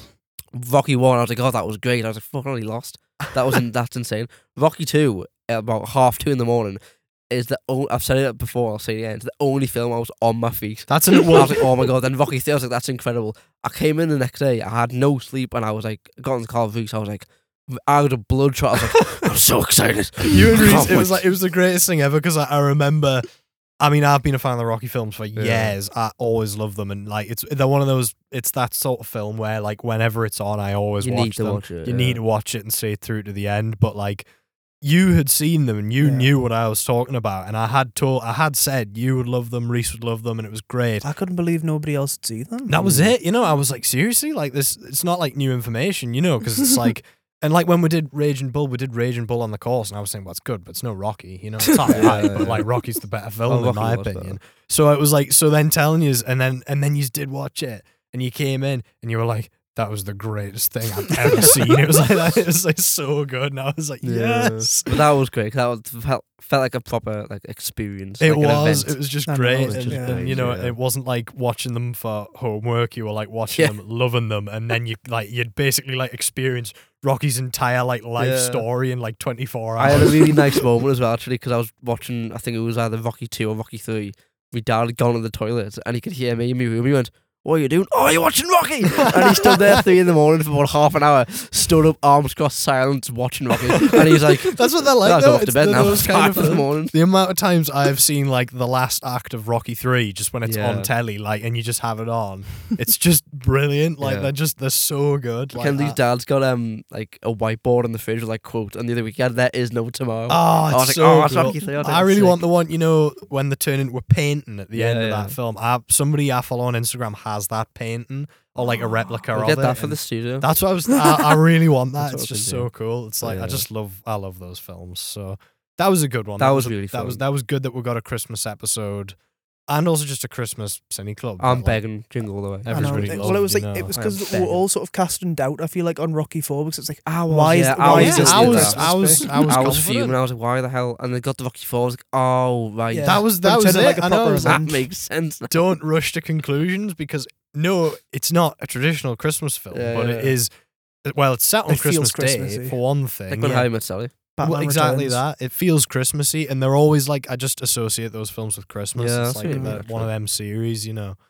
S3: Rocky One, I was like, oh, that was great. I was like, fuck, I only lost. That was in, that's insane. Rocky Two, at about half two in the morning, is the only, I've said it before, I'll say it again, it's the only film I was on my feet.
S1: That's an it
S3: I was
S1: was.
S3: like, oh my god. Then Rocky Three, I was like, that's incredible. I came in the next day, I had no sleep, and I was like, got in the car with Reese, I was like, out of bloodshot. I was like, I'm so excited.
S1: You and
S3: I
S1: Reese,
S3: can't
S1: it was
S3: wait.
S1: like it was the greatest thing ever because I, I remember. I mean, I've been a fan of the Rocky films for
S3: Yeah.
S1: years. I always love them, and like it's they're one of those. It's that sort of film where like whenever it's on, I always
S3: You
S1: watch
S3: need to
S1: them.
S3: watch it.
S1: you
S3: yeah.
S1: need to watch it and see it through to the end. But like, you had seen them and you
S2: Yeah.
S1: knew what I was talking about, and I had told, I had said you would love them, Reese would love them, and it was great.
S2: I couldn't believe nobody else had seen them.
S1: That was
S3: Mm.
S1: it. You know, I was like, seriously, like this. It's not like new information, you know, because it's like. And like when we did Raging Bull, we did Raging Bull on the course, and I was saying, "Well, it's good, but it's no Rocky." You know, it's not
S3: Yeah,
S1: right,
S3: yeah,
S1: but like
S3: yeah.
S1: Rocky's the better film
S3: Oh,
S1: in
S3: Rocky
S1: my
S3: was better.
S1: opinion. So it was like, so then telling you, and then and then you did watch it, and you came in, and you were like, "That was the greatest thing I've ever seen." It was like that. It was like so good, and I was like,
S3: Yeah.
S1: "Yes."
S3: But that was great. 'Cause that was, felt, felt like a proper like experience.
S1: It
S3: like an
S1: was.
S3: event.
S1: It was just
S2: I know,
S1: great,
S2: it's
S1: and,
S2: just
S1: and,
S3: great,
S1: you know,
S3: yeah.
S1: it wasn't like watching them for homework. You were like watching
S3: Yeah.
S1: them, loving them, and then you like you'd basically like experience Rocky's entire like life
S3: Yeah.
S1: story in like twenty four
S3: I had a
S1: hours.
S3: really nice moment as well, actually, because I was watching, I think it was either Rocky two or Rocky three. My dad had gone to the toilet and he could hear me in my room. He went, "What are you doing?" "Oh, you're watching Rocky!" And he stood there three in the morning for about half an hour, stood up, arms crossed, silent, watching Rocky. And he's like,
S1: That's what they're like.
S3: "I'll
S1: though.
S3: go off to
S1: It's
S3: bed
S1: the-
S3: now."
S1: those
S3: It's
S1: kind
S3: five
S1: of
S3: in the
S1: films.
S3: morning.
S1: The amount of times I've seen like the last act of Rocky three just when it's
S3: Yeah.
S1: on telly, like, and you just have it on. It's just brilliant. Like
S3: Yeah.
S1: they're just they're so good. Like,
S3: Kennedy's
S1: I-
S3: dad's got um like a whiteboard in the fridge with like quote, and the other week he had "There is no tomorrow."
S1: Oh, it's
S3: I was like,
S1: so
S3: "Oh, it's
S1: cool.
S3: Rocky three." I was like,
S1: I really
S3: "Sick."
S1: want the one, you know, when they turn into a painting at the
S3: Yeah,
S1: end of
S3: yeah.
S1: that film. I, somebody I follow on Instagram has that painting or like a replica
S3: We'll
S1: of
S3: get
S1: it.
S3: that for
S1: and
S3: the studio.
S1: That's what I was. I, I really want that.
S3: That's
S1: It's
S3: what I
S1: just
S3: can
S1: so
S3: do.
S1: cool. It's like I
S3: Yeah.
S1: just love. I love those films. So that was a good one.
S3: That was
S1: a-
S3: really
S1: That was
S3: fun.
S1: that was good that we got a Christmas episode, and also just a Christmas Cine Club.
S3: I'm
S1: Like,
S3: begging Jingle All the Way.
S2: I know.
S1: everybody
S2: It-
S1: loved,
S2: well, it was
S1: you
S2: like it
S1: know,
S2: was
S3: I
S2: because
S3: am
S2: we were
S3: begging.
S2: all sort of casting doubt. I feel like on Rocky Four because it's like,
S3: I was,
S2: why is
S3: yeah,
S2: why
S3: I
S2: is
S3: was,
S2: this
S1: I
S2: the
S1: was,
S2: Christmas
S1: I was,
S2: bit?
S1: I was,
S3: I was
S1: confident.
S3: fuming. I was like, "Why the hell?" And they got the Rocky Four. I was like, "Oh right,
S2: Yeah.
S1: That was
S2: But
S1: that
S2: it
S1: was
S2: turned
S1: it.
S2: out like a
S1: I know.
S2: proper
S1: I was
S3: that
S1: like,
S2: event.
S3: makes sense." now."
S1: don't rush to conclusions because no, it's not a traditional Christmas film,
S3: Yeah,
S1: but
S3: yeah.
S1: it is. Well, it's set on
S2: It feels
S1: Christmas Day
S2: Christmassy.
S1: for one thing.
S3: Like when
S1: yeah.
S3: Harry Met Sally.
S2: Batman
S1: Well, exactly
S2: Returns.
S1: that. It feels Christmassy, and they're always like I just associate those films with Christmas.
S3: Yeah,
S1: it's
S3: that's
S1: like
S3: really
S1: they're
S3: good,
S1: one of
S3: actually.
S1: them series, you know.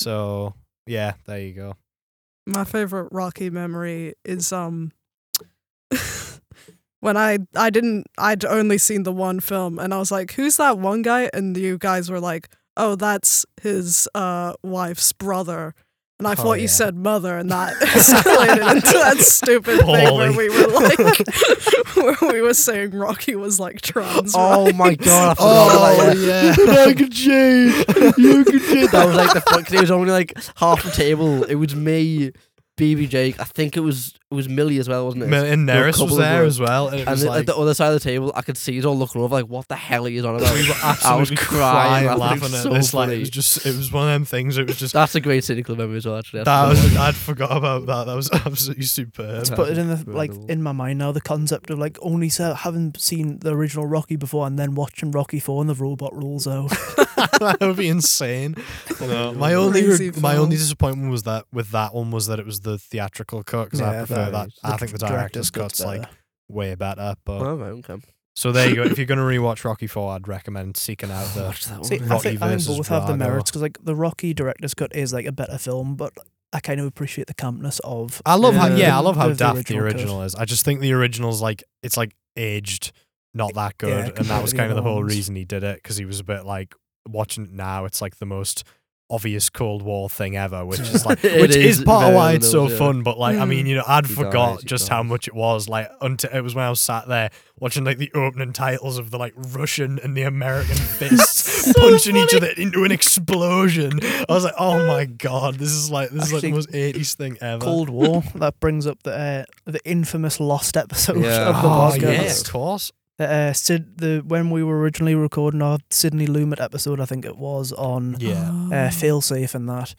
S1: So yeah, there you go.
S4: My favorite Rocky memory is um when I I didn't I'd only seen the one film, and I was like, who's that one guy? And you guys were like, oh, that's his uh wife's brother. And I
S1: Oh,
S4: thought you
S1: yeah.
S4: said mother, and that escalated into that stupid thing where
S1: Paulie.
S4: we were like, where we were saying Rocky was like trans.
S3: Oh
S4: right?
S3: my god! I forgot about that,
S1: yeah.
S3: I can change. You can change. That was like the fuck. It was only like half the table. It was me, B B Jake. I think it was it was Millie as well, wasn't it?
S1: And
S3: There were a
S1: Neris was
S3: couple of
S1: there
S3: them.
S1: as well, and it
S3: And
S1: was
S3: then
S1: like
S3: at the other side of the table, I could see us all looking over, like, "What the hell are you on about?"
S1: we were
S3: I was
S1: absolutely
S3: crying,
S1: crying,
S3: laughing.
S1: laughing
S3: It was
S1: at
S3: so
S1: this. Like
S3: funny.
S1: it was just, it was one of them things. It was just
S3: That's a great cynical memory as well. Actually, I
S1: that
S3: forgot
S1: was,
S3: about
S1: I'd forgot about that. That was absolutely superb.
S2: Let's
S3: That
S2: put
S3: was
S2: it in the like
S3: incredible.
S2: in my mind now. The concept of like only se- having seen the original Rocky before and then watching Rocky Four and the robot rules out.
S1: That would be insane. You know, my only
S4: Crazy
S1: my only
S4: film.
S1: disappointment was that with that one was that it was the theatrical cut because I
S2: Yeah,
S1: prefer
S3: that
S1: that.
S3: is-
S1: I think the director's cut's like
S2: better.
S1: way better. But
S3: Oh, right, okay.
S1: so there you go. If you're gonna rewatch Rocky Four, I'd recommend seeking out the.
S3: Watch that one.
S2: See, I
S1: Rocky
S2: think, I think
S1: versus
S2: both have the
S1: Drago.
S2: merits because like the Rocky director's cut is like a better film, but I kind of appreciate the campness of.
S1: I love how
S3: Yeah.
S1: yeah, I love how
S2: the- the
S1: daft the
S2: original cut.
S1: original is. I just think the original's like it's like aged not that good,
S2: Yeah,
S1: and
S2: compared
S1: that
S2: to
S1: was
S2: the
S1: kind of the
S2: other
S1: whole
S2: ones.
S1: reason he did it because he was a bit like watching it now. It's like the most obvious Cold War thing ever, which is like
S3: It
S1: which is,
S3: is
S1: part of
S3: very
S1: why it's so
S3: much, yeah.
S1: fun. But like, I
S4: Mm.
S1: mean, you know, I'd
S3: He
S1: forgot
S3: dies, he
S1: just how
S3: dies.
S1: much it was. Like, until it was when I was sat there watching like the opening titles of the like Russian and the American fists punching each other into an explosion. I was like, oh my god, this is like this is like the
S2: Actually,
S1: most eighties thing ever.
S2: Cold War. That brings up the uh, the infamous lost episode
S3: Yeah.
S2: of the
S1: Oh
S2: podcast.
S1: yeah, of course.
S2: Uh, Sid, the when we were originally recording our Sydney Lumet episode, I think it was on
S1: Yeah.
S2: uh, failsafe and that.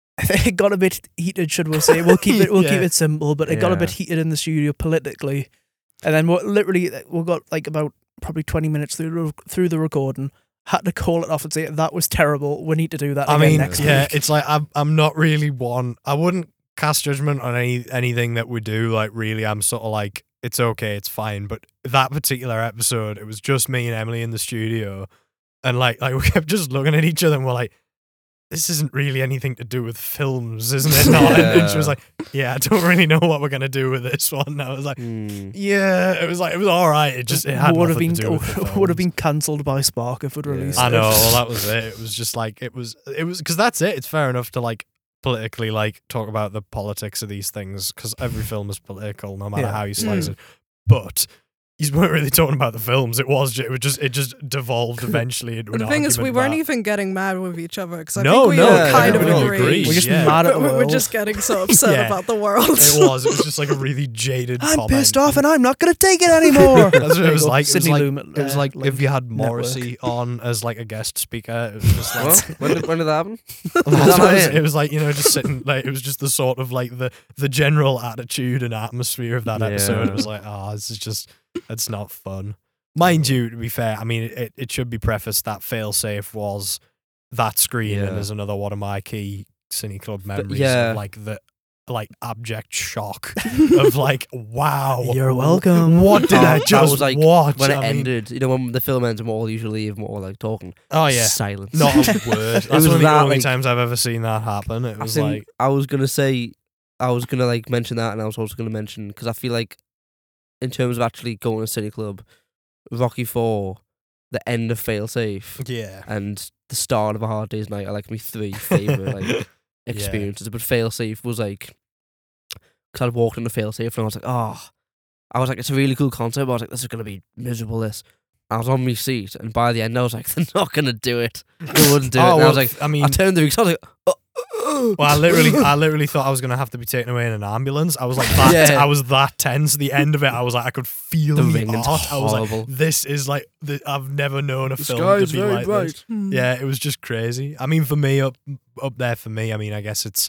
S2: It got a bit heated, should we say? We'll keep it. We'll keep
S1: Yeah.
S2: it simple, but it got a
S3: Yeah.
S2: bit heated in the studio politically, and then we literally we got like about probably twenty minutes through the, through the recording. Had to call it off and say that was terrible. We need to do that
S1: I
S2: again
S1: mean,
S2: next
S1: yeah,
S2: week.
S1: it's like I'm I'm not really one. I wouldn't cast judgment on any anything that we do. Like, really, I'm sort of like it's okay, it's fine. But that particular episode, it was just me and Emily in the studio, and like like we kept just looking at each other and we're like, this isn't really anything to do with films, isn't it? No. And, and she was
S3: Yeah.
S1: like, yeah, I don't really know what we're gonna do with this one. And I was like,
S3: Hmm.
S1: yeah, it was like it was all right. It just it had
S2: would have
S1: nothing
S2: been
S1: to do with the
S2: would have
S1: films.
S2: been cancelled by Spark if we'd
S3: Yeah.
S2: released
S1: I
S2: it.
S1: know. Well, that was it. It was just like it was. It was because that's it. It's fair enough to like politically like talk about the politics of these things because every film is political, no matter
S2: Yeah.
S1: how you slice
S4: Mm.
S1: it. But you weren't really talking about the films. It was. Ju- it was just. It just devolved eventually into
S4: But
S1: an
S4: the thing is, we
S1: argument
S4: weren't
S1: about-
S4: even getting mad with each other because I
S1: No,
S4: think we
S1: no,
S4: all
S3: yeah,
S4: kind
S3: yeah,
S4: of
S3: we all
S4: agreed.
S1: agreed.
S2: We're just
S1: Yeah.
S2: mad at
S4: But
S2: the
S4: we were
S2: world.
S4: just getting so upset
S1: Yeah.
S4: about the world.
S1: It was. It was just like a really jaded.
S2: I'm
S1: comment.
S2: pissed off and I'm not going to take it anymore.
S1: That's what
S2: There
S1: it
S2: you
S1: was
S2: go.
S1: like. It was
S2: Sydney
S1: like,
S2: Lumet,
S1: it was
S2: uh,
S1: like
S2: Link
S1: if you had
S2: Network.
S1: Morrissey on as like a guest speaker. It was just like
S3: What? When did, when did that happen?
S1: That's
S3: that
S1: what it, was,
S3: it?
S1: it was like, you know, just sitting like it was just the sort of like the the general attitude and atmosphere of that episode.
S3: Yeah.
S1: It was like, oh, this is just it's not fun. Mind you, to be fair, I mean it, it should be prefaced that failsafe was that screen and
S3: Yeah.
S1: is another one of my key Cine Club memories
S3: yeah.
S1: of like the like abject shock of like, wow.
S2: You're welcome.
S1: What did
S3: Oh,
S1: I
S3: that
S1: just
S3: was, like,
S1: watch?
S3: When it
S1: I mean,
S3: ended, you know, when the film ends and we're all usually leave, and we're all like talking.
S1: oh yeah.
S3: Silence.
S1: Not a word. That's
S3: was
S1: one of the
S3: that,
S1: only
S3: like-
S1: times I've ever seen that happen. It
S3: I
S1: was
S3: think
S1: like
S3: I was gonna say, I was gonna like mention that, and I was also gonna mention because I feel like, in terms of actually going to City Club, Rocky Four, the end of Failsafe,
S1: yeah.
S3: and the start of A Hard Day's Night are like my three favorite like experiences. But Failsafe was like, because I'd walked into Failsafe and I was like, oh, I was like, it's a really cool concept. But I was like, this is gonna be miserable. This. I was on my seat, and by the end, I was like, they're not gonna do it. They wouldn't do it.
S1: Oh,
S3: And I
S1: well,
S3: was like,
S1: I mean,
S3: I turned the because I was like, oh,
S1: well, I literally, I literally thought I was gonna have to be taken away in an ambulance. I was like that.
S3: Yeah.
S1: I was that tense. The end of it, I was like, I could feel
S3: The
S1: the,
S3: ringing's
S1: art. I was like,
S3: horrible.
S1: this is like, the, I've never known a
S3: The
S1: film
S3: sky
S1: to
S3: is
S1: be
S3: very
S1: like
S3: bright.
S1: this.
S4: Hmm.
S1: Yeah, it was just crazy. I mean, for me, up up there for me, I mean, I guess it's,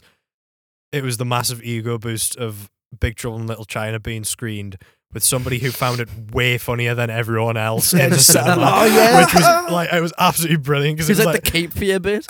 S1: it was the massive ego boost of Big Trouble in Little China being screened with somebody who found it way funnier than everyone else
S2: Yeah,
S1: in the
S2: just sat
S1: cinema,
S2: there, "Oh, yeah."
S1: which was like, it was absolutely brilliant because it
S3: He's
S1: was
S3: like,
S1: like,
S3: the Cape Fear bit.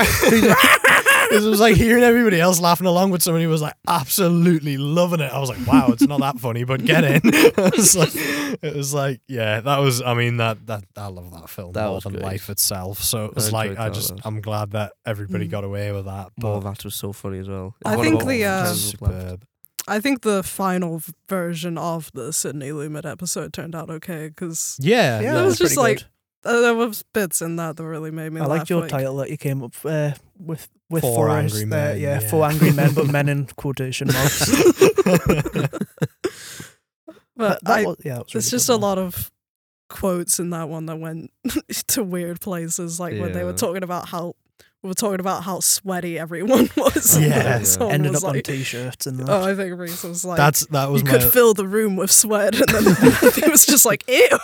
S1: it was like hearing everybody else laughing along with somebody who was like absolutely loving it. I was like, wow, it's not that funny, but get in. it, was like, it was like, yeah, that was, I mean, that, that I love that film
S3: That
S1: more
S3: was
S1: than
S3: great.
S1: life itself. So it
S3: I
S1: was like,
S3: enjoyed
S1: I
S3: that
S1: just,
S3: one.
S1: I'm glad that everybody
S4: Mm.
S1: got away with that.
S3: Oh,
S1: But
S3: that was so funny as well.
S4: I
S3: One
S4: think
S3: of
S4: the,
S3: all
S4: uh,
S3: times we've left.
S1: superb.
S4: I think the final v- version of the Sydney Lumet episode turned out okay because
S1: Yeah,
S2: Yeah,
S4: That
S2: it
S4: was
S2: was
S4: just
S2: pretty
S4: like-
S2: good.
S4: uh, there was bits in that that really made me
S2: I
S4: laugh.
S2: liked your
S4: like,
S2: title that you came up uh, with with
S1: Four
S2: four
S1: angry
S2: uh,
S1: men,
S2: yeah,
S1: yeah.
S2: four angry men, but men in quotation marks.
S4: But
S2: that
S4: I,
S2: was, yeah, that was
S4: there's
S2: really
S4: just
S2: good
S4: a
S2: one.
S4: lot of quotes in that one that went to weird places, like when they were
S3: Yeah.
S4: talking about how we were talking about how sweaty everyone was.
S1: Yeah.
S4: And someone
S2: Ended
S4: was
S2: up on
S4: like,
S2: t-shirts and that.
S4: oh, I think Reese was like,
S1: That's that was
S4: you
S1: my
S4: could fill the room with sweat, and then it was just like, ew.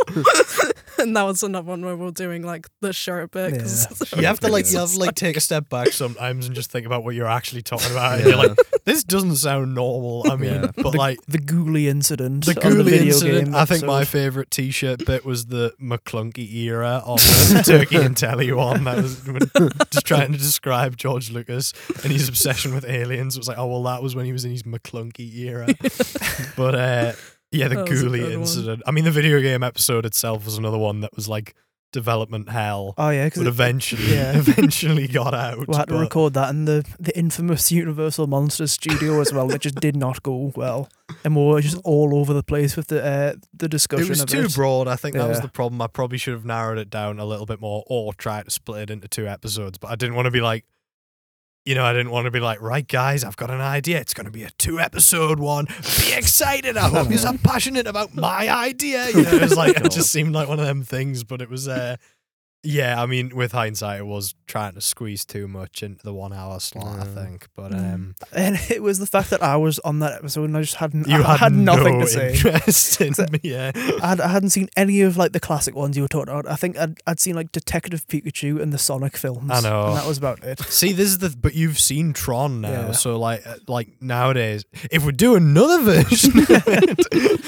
S4: And that was another one where we we're doing like the shirt bit. 'cause-
S1: you have to like you have
S4: It's
S1: to like
S4: like-
S1: take a step back sometimes and just think about what you're actually talking about. And
S3: Yeah.
S1: you're like, this doesn't sound normal. I mean,
S3: Yeah.
S1: but
S2: the,
S1: like
S2: the googly incident.
S1: the
S2: on the
S1: Ghoulie
S2: video
S1: incident,
S2: game
S1: I think my
S2: episode.
S1: favourite T-shirt bit was the McClunky era on the Turkey and Telly one. That was when, just trying to describe George Lucas and his obsession with aliens. It was like, oh well, that was when he was in his McClunky era. But uh, yeah, the
S4: That was a
S1: Ghoulie
S4: good one.
S1: incident. I mean, the video game episode itself was another one that was like development hell,
S2: Oh yeah,
S1: but
S2: because
S1: eventually,
S2: yeah.
S1: eventually got out.
S2: we had to
S1: but-
S2: record that in the, the infamous Universal Monsters studio as well, which just did not go well, and we were just all over the place with the uh, the discussion.
S1: It was
S2: of
S1: too
S2: it.
S1: broad. I think that was
S2: Yeah.
S1: the problem. I probably should have narrowed it down a little bit more or tried to split it into two episodes, but I didn't want to be like, you know, I didn't want to be like, right, guys, I've got an idea. It's going to be a two episode one. Be excited. I hope you're passionate about my idea. You know, it was like, it just seemed like one of them things, but it was, uh, yeah, I mean, with hindsight, it was trying to squeeze too much into the one hour slot, I
S3: Yeah.
S1: think. But
S2: Mm.
S1: um,
S2: And it was the fact that I was on that episode and I just hadn't.
S1: you
S2: I
S1: had,
S2: had nothing
S1: no
S2: to say.
S1: interest in me. Yeah.
S2: I, had, I hadn't seen any of like the classic ones you were talking about. I think I'd, I'd seen like Detective Pikachu and the Sonic films.
S1: I know.
S2: And that was about it.
S1: See, this is the but you've seen Tron now,
S2: Yeah.
S1: so like uh, like nowadays, if we do another version, of it,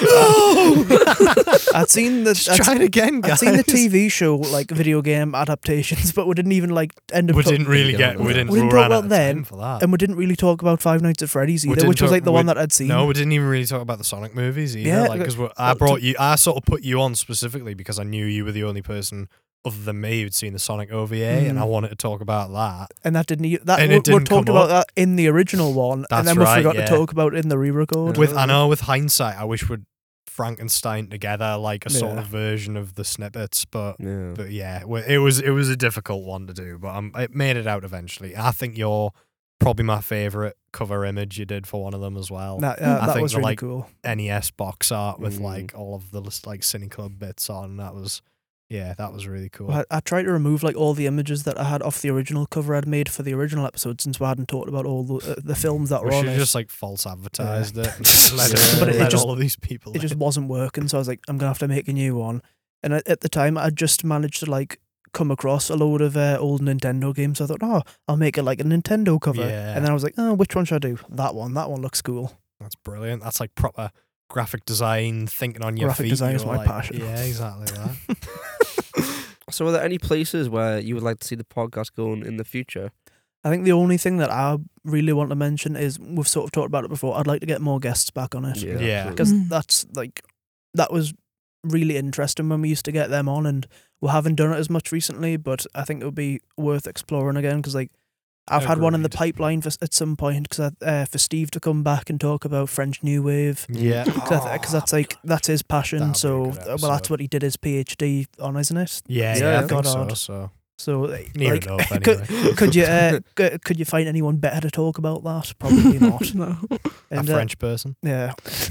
S1: no,
S2: I'd seen the
S1: just
S2: I'd,
S1: try it again, guys.
S2: I'd seen the T V show like video game adaptations, but we didn't even like end up.
S1: We
S2: talk-
S1: didn't really
S3: Didn't
S1: get.
S3: get
S1: We
S3: on
S1: didn't.
S2: We didn't
S1: ran
S2: talk
S1: out
S2: about
S1: of
S2: them,
S1: time for that.
S2: and we didn't really talk about Five Nights at Freddy's
S1: We
S2: either,
S1: didn't
S2: which was
S1: talk-
S2: like the
S1: we-
S2: one that I'd seen.
S1: No, we didn't even really talk about the Sonic movies either.
S2: Yeah,
S1: like
S2: but-
S1: because I brought you. I sort of put you on specifically because I knew you were the only person other than me who'd seen the Sonic O V A, and
S2: Mm.
S1: I wanted to talk about that.
S2: and that didn't. e- That
S1: And
S2: we,
S1: it
S2: we
S1: didn't
S2: talked
S1: come
S2: about
S1: up.
S2: that in the original one,
S1: That's
S2: and then we
S1: right,
S2: forgot
S1: yeah.
S2: to talk about it in the re-record.
S1: With I know, with hindsight, I wish we'd Frankenstein together like a sort
S2: Yeah.
S1: of version of the snippets, but.
S3: Yeah.
S1: But yeah, w- it was it was a difficult one to do, but um, it made it out eventually. I think you're probably my favorite cover image you did for one of them as well.
S2: That, uh,
S1: I
S2: that
S1: think
S2: was
S1: the,
S2: really
S1: like,
S2: cool.
S1: N E S box art with
S3: Mm.
S1: like all of the list- like Cine Club bits on. That was yeah, that was really cool.
S2: I, I tried to remove like all the images that I had off the original cover I'd made for the original episode, since we hadn't talked about all the uh, the films that
S1: We
S2: were
S1: should
S2: on
S1: have
S2: it.
S1: just like false advertised it and let,
S3: Yeah.
S1: it,
S3: But it
S1: let
S2: just-
S1: all of these people.
S2: It just wasn't working, so I was like, I'm gonna have to make a new one. And at, at the time, I just managed to like come across a load of uh, old Nintendo games. So I thought, oh, I'll make it like a Nintendo cover.
S1: Yeah.
S2: And then I was like, oh, which one should I do? That one. That one looks cool.
S1: That's brilliant. That's like proper graphic design, thinking on your
S2: Graphic
S1: feet.
S2: design is
S1: You're
S2: my
S1: like-
S2: passion.
S1: Yeah, exactly that.
S3: So, are there any places where you would like to see the podcast going in the future?
S2: I think the only thing that I really want to mention is we've sort of talked about it before. I'd like to get more guests back on it.
S1: Yeah.
S3: absolutely.
S2: Because
S4: Mm.
S2: that's like that was really interesting when we used to get them on, and we haven't done it as much recently, but I think it would be worth exploring again, because like I've had one in the
S1: Agreed.
S2: pipeline for, at some point, because uh, for Steve to come back and talk about French New Wave,
S1: Yeah,
S2: because that's like that's his passion.
S1: That'd be a
S2: So
S1: good
S2: uh, well, that's
S1: episode.
S2: what he did his PhD on, isn't it?
S1: yeah,
S3: Yeah,
S1: yeah, I
S3: yeah.
S1: think
S2: God
S1: so.
S2: odd.
S1: So
S2: So uh,
S1: near
S2: like,
S1: enough
S2: could,
S1: anyway.
S2: could you uh, c- could you find anyone better to talk about that? Probably not.
S4: No.
S1: a
S2: And, uh,
S1: French person.
S2: Yeah.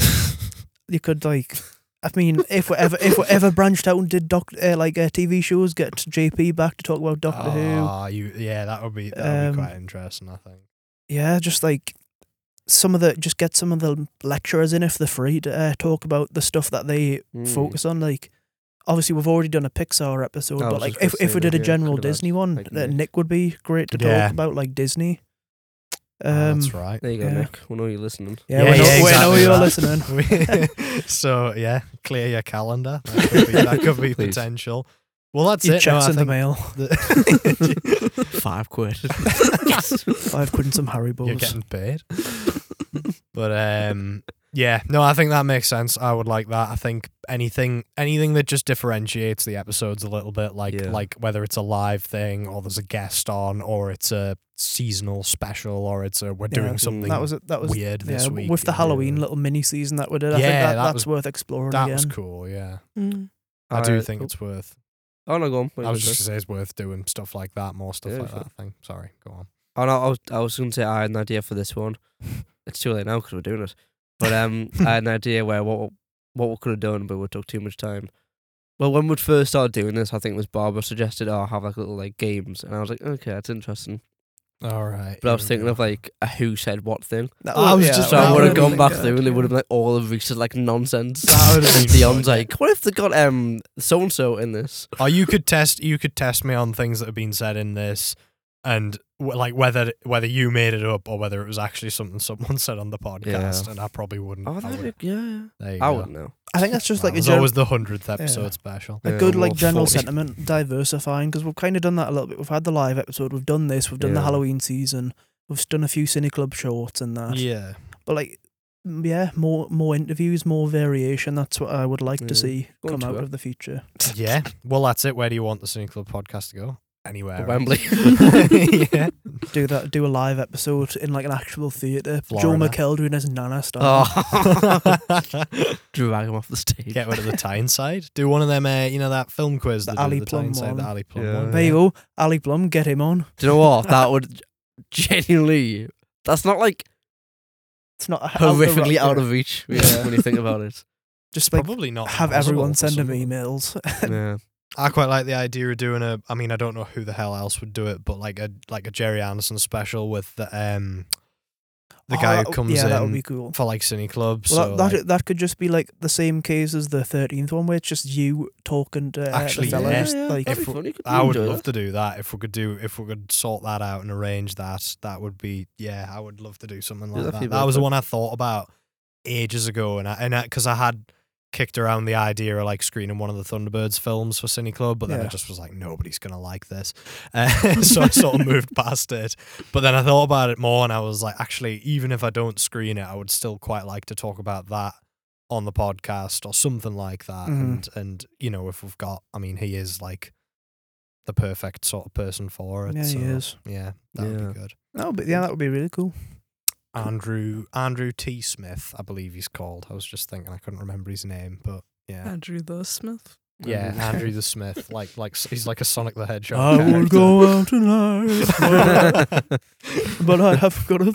S2: You could like, I mean, if we ever if we ever branched out and did doc uh, like uh, T V shows, get J P back to talk about Doctor Who.
S1: Ah, you yeah, that would be that would
S2: Um,
S1: be quite interesting. I think.
S2: Yeah, just like some of the just get some of the lecturers in if they're free to uh, talk about the stuff that they
S3: Mm.
S2: focus on. Like, obviously we've already done a Pixar episode,
S3: I
S2: but
S3: was
S2: like
S3: just gonna
S2: if if
S3: say
S2: we did
S3: that,
S2: a
S3: yeah,
S2: general
S3: could have
S2: Disney
S3: had,
S2: one,
S3: like,
S2: uh,
S3: Nick.
S2: Nick would be great to
S1: Yeah.
S2: talk about, like Disney.
S1: Ah,
S2: Um,
S1: that's right.
S3: There you go,
S2: yeah.
S3: Nick. We know you're listening.
S2: Yeah,
S1: Yeah,
S2: we know,
S1: yeah,
S2: we know
S1: exactly
S2: you're
S1: that.
S2: listening.
S1: So yeah, clear your calendar. That could be, that could be
S3: Please.
S1: potential. Well, that's
S2: Your
S1: it. No,
S2: checks
S1: I
S2: in the
S1: think
S2: mail.
S1: the-
S3: Five quid.
S2: Five quid and some
S1: You're
S2: Haribo's.
S1: getting paid. But um, Yeah, no, I think that makes sense. I would like that. I think anything anything that just differentiates the episodes a little bit, like
S3: Yeah.
S1: like whether it's a live thing or there's a guest on or it's a seasonal special or it's a we're
S2: Yeah,
S1: doing something
S2: That was that was
S1: weird
S2: yeah,
S1: this week.
S2: with the
S1: you know.
S2: Halloween little mini season that we did. I
S1: Yeah,
S2: think that,
S1: that
S2: that's
S1: was-
S2: worth exploring
S1: That
S2: again.
S1: was cool, yeah.
S4: Mm.
S1: I do
S3: Alright,
S1: think
S3: cool.
S1: it's worth
S3: Oh no, go on. What
S1: I
S3: you
S1: was
S3: gonna
S1: just
S3: say?
S1: gonna say it's worth doing stuff like that, more stuff
S3: Yeah,
S1: like
S3: sure.
S1: that. I think. Sorry, go on.
S3: Oh no, I was I was going to say I had an idea for this one. It's too late now because we're doing it. But um, I had an idea where what what we could have done, but it took too much time. Well, when we first started doing this, I think it was Barbara suggested, "Oh, have like little like games," and I was like, "Okay, that's interesting."
S1: All right.
S3: But I was thinking of like a who said what thing.
S2: That
S1: I was
S2: yeah,
S1: just
S3: So
S1: that
S3: I would have
S1: would've
S3: gone
S1: been
S3: back
S2: good,
S3: through, and they
S2: yeah.
S3: would have been like all of Reese's like nonsense.
S1: That would've
S3: And
S1: been
S3: Dion's
S1: fun.
S3: like, "What if they got um so and so in this?"
S1: Or you could test you could test me on things that have been said in this, and w- like whether whether you made it up or whether it was actually something someone said on the podcast,
S3: Yeah.
S1: and I probably wouldn't.
S3: Oh,
S1: I,
S3: that'd
S1: would,
S3: be, yeah.
S1: there you
S3: I
S1: go.
S3: wouldn't know.
S2: I think that's just
S1: Well,
S2: like a,
S1: there's
S2: gen-
S1: always the hundredth episode
S2: Yeah.
S1: special.
S2: a
S3: Yeah,
S2: good like
S3: well,
S2: general
S3: forty.
S2: sentiment, diversifying, because we've kind of done that a little bit. We've had the live episode, we've done this, we've done the
S3: Yeah.
S2: Halloween season, we've done a few Cine Club shorts and that.
S1: Yeah.
S2: But like, m- yeah, more more interviews, more variation. That's what I would like
S3: Yeah.
S2: to see
S3: Go
S2: come
S3: on
S2: out
S3: to it.
S2: of the future.
S1: Yeah. Well, that's it. Where do you want the Cine Club podcast to go? Anywhere.
S3: Wembley.
S1: yeah.
S2: Do that. Do a live episode in like an actual theatre. Joe
S1: Florida.
S2: McKell doing his Nana style.
S3: Oh, drag him off the stage.
S1: Get rid of the Tyneside. Do one of them. Uh, you know that film quiz.
S2: The
S1: that did
S2: Ali
S1: the
S2: Plum
S1: Tyneside, the
S2: one.
S1: Ali Plum
S3: Yeah.
S1: one.
S2: There you go, Ali Plum, get him on.
S3: Do you know what? That would genuinely. That's not like
S2: It's not a-
S3: horrifically
S2: out
S3: out
S2: the-
S3: of reach
S2: Yeah.
S3: when you think about it.
S2: just like
S1: Probably not.
S2: have
S1: impossible
S2: everyone
S1: for
S2: send him
S1: someone.
S2: emails.
S3: Yeah.
S1: I quite like the idea of doing a. I mean, I don't know who the hell else would do it, but like a like a Jerry Anderson special with the um the
S2: Oh,
S1: guy
S2: that
S1: who
S2: w-
S1: comes
S2: yeah,
S1: in
S2: that would be cool.
S1: for like Cine Club.
S2: Well,
S1: so
S2: that, that,
S1: like,
S2: that could just be like the same case as the thirteenth one, where it's just you talking to uh,
S1: Actually,
S2: the fella.
S1: yeah.
S2: Just like
S3: that'd
S1: if
S3: be
S1: we-
S3: funny. Could
S1: I
S3: you
S1: would
S3: do
S1: love
S3: it?
S1: to do that if we could do if we could sort that out and arrange that. That would be yeah. I would love to do something
S3: Yeah,
S1: like
S3: that'd
S1: that.
S3: be
S1: That was the
S3: perfect.
S1: one I thought about ages ago, and I and because I, had kicked around the idea of like screening one of the Thunderbirds films for Cine Club, but then I
S2: Yeah.
S1: just was like, nobody's gonna like this, uh, so I sort of moved past it. But then I thought about it more, and I was like, actually, even if I don't screen it, I would still quite like to talk about that on the podcast or something like that.
S2: Mhm.
S1: And and you know, if we've got, I mean, he is like the perfect sort of person for it.
S2: Yeah, he
S1: so,
S2: is.
S1: Yeah, that would
S3: Yeah.
S1: be good.
S2: no, but yeah, that would be really cool.
S1: Andrew Andrew T. Smith, I believe he's called. I was just thinking I couldn't remember his name, but yeah,
S4: Andrew the Smith.
S1: yeah,
S3: Andrew.
S1: Andrew the Smith, like like he's like a Sonic the Hedgehog.
S2: I would
S1: character.
S2: go out tonight, but I have got a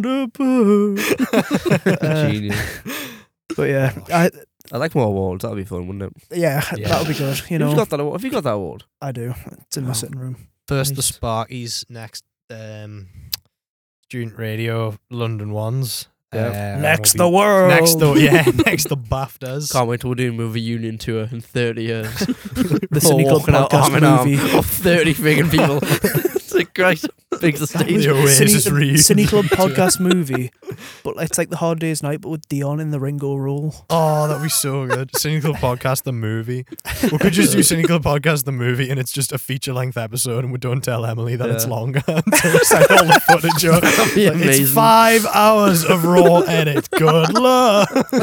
S2: Thunderbird. Uh,
S3: Genius.
S2: But yeah, I
S3: I'd like more awards. That'd be fun, wouldn't it?
S2: yeah,
S1: Yeah.
S2: that would be good. You
S3: Who's
S2: know,
S3: got that award? Have you got that award?
S2: I do. It's in my
S1: Oh.
S2: sitting room.
S1: First the
S3: Nice.
S1: Sparkies, next um, Student Radio London ones.
S3: Yeah.
S1: Uh, and
S2: Next
S1: we'll
S2: the
S1: be-
S2: world.
S1: Next the yeah, next the BAFTAs.
S3: Can't wait till we're doing a reunion tour in thirty years.
S2: The
S3: All
S2: Cine Club
S3: walking out arm
S2: podcast
S3: in arm
S2: movie.
S3: of thirty friggin' people. It's a great big the stage.
S1: The Oasis
S2: Cine,
S1: reunion
S2: Cine Club
S1: tour.
S2: podcast movie, but it's like the Hard Day's Night, but with Dion in the Ringo role.
S1: Oh, that'd be so good. Cine Club Podcast, the movie. We could just do Cine Club Podcast, the movie, and it's just a feature length episode, and we don't tell Emily that it's
S3: Yeah.
S1: longer until we send all the footage up.
S3: That'd be
S1: Like,
S3: amazing.
S1: it's five hours of raw edit. Good luck.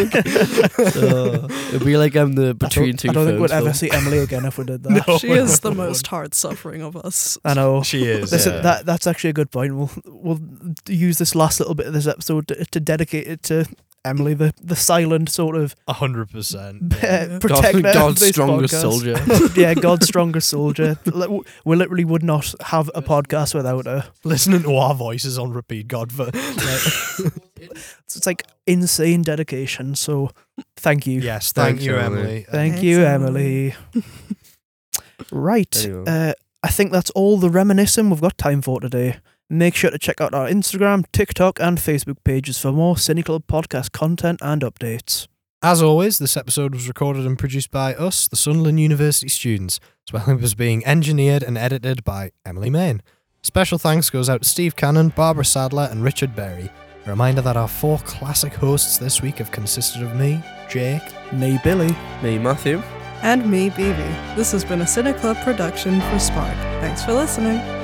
S3: Uh, it'd be like um, the
S2: I
S3: between
S2: don't,
S3: two
S2: I don't think
S3: films
S2: we'd ever
S3: film.
S2: see Emily again if we did that.
S1: No.
S4: She is the
S1: Oh,
S4: most hard suffering of us.
S2: I know.
S1: She is.
S2: Listen,
S1: yeah.
S2: that that's actually a good point. We'll we'll use this last little bit of this episode to, to dedicate it to Emily, the, the silent sort of
S1: A hundred percent.
S2: uh,
S1: yeah.
S2: protector
S3: God,
S2: of
S3: God's
S2: this
S3: strongest
S2: podcast.
S3: soldier.
S2: Yeah, God's strongest soldier. Li- We literally would not have a podcast without her.
S1: Listening to our voices on repeat, God, for like,
S2: It's like insane dedication. So thank you.
S1: yes, thank
S3: Thanks,
S1: you,
S3: Emily.
S1: Emily.
S2: Thank
S4: Thanks,
S2: you,
S4: Emily.
S2: Emily. Right.
S3: Anyway.
S2: Uh, I think that's all the reminiscing we've got time for today. Make sure to check out our Instagram, TikTok, and Facebook pages for more Cine Club podcast content and updates.
S1: As always, this episode was recorded and produced by us, the Sunderland University students, as well as being engineered and edited by Emily Main. Special thanks goes out to Steve Cannon, Barbara Sadler, and Richard Berry. A reminder that our four classic hosts this week have consisted of me, Jake,
S2: Me, Billy.
S3: Me, Matthew.
S4: And me, B B. This has been a Cine Club production for Spark. Thanks for listening.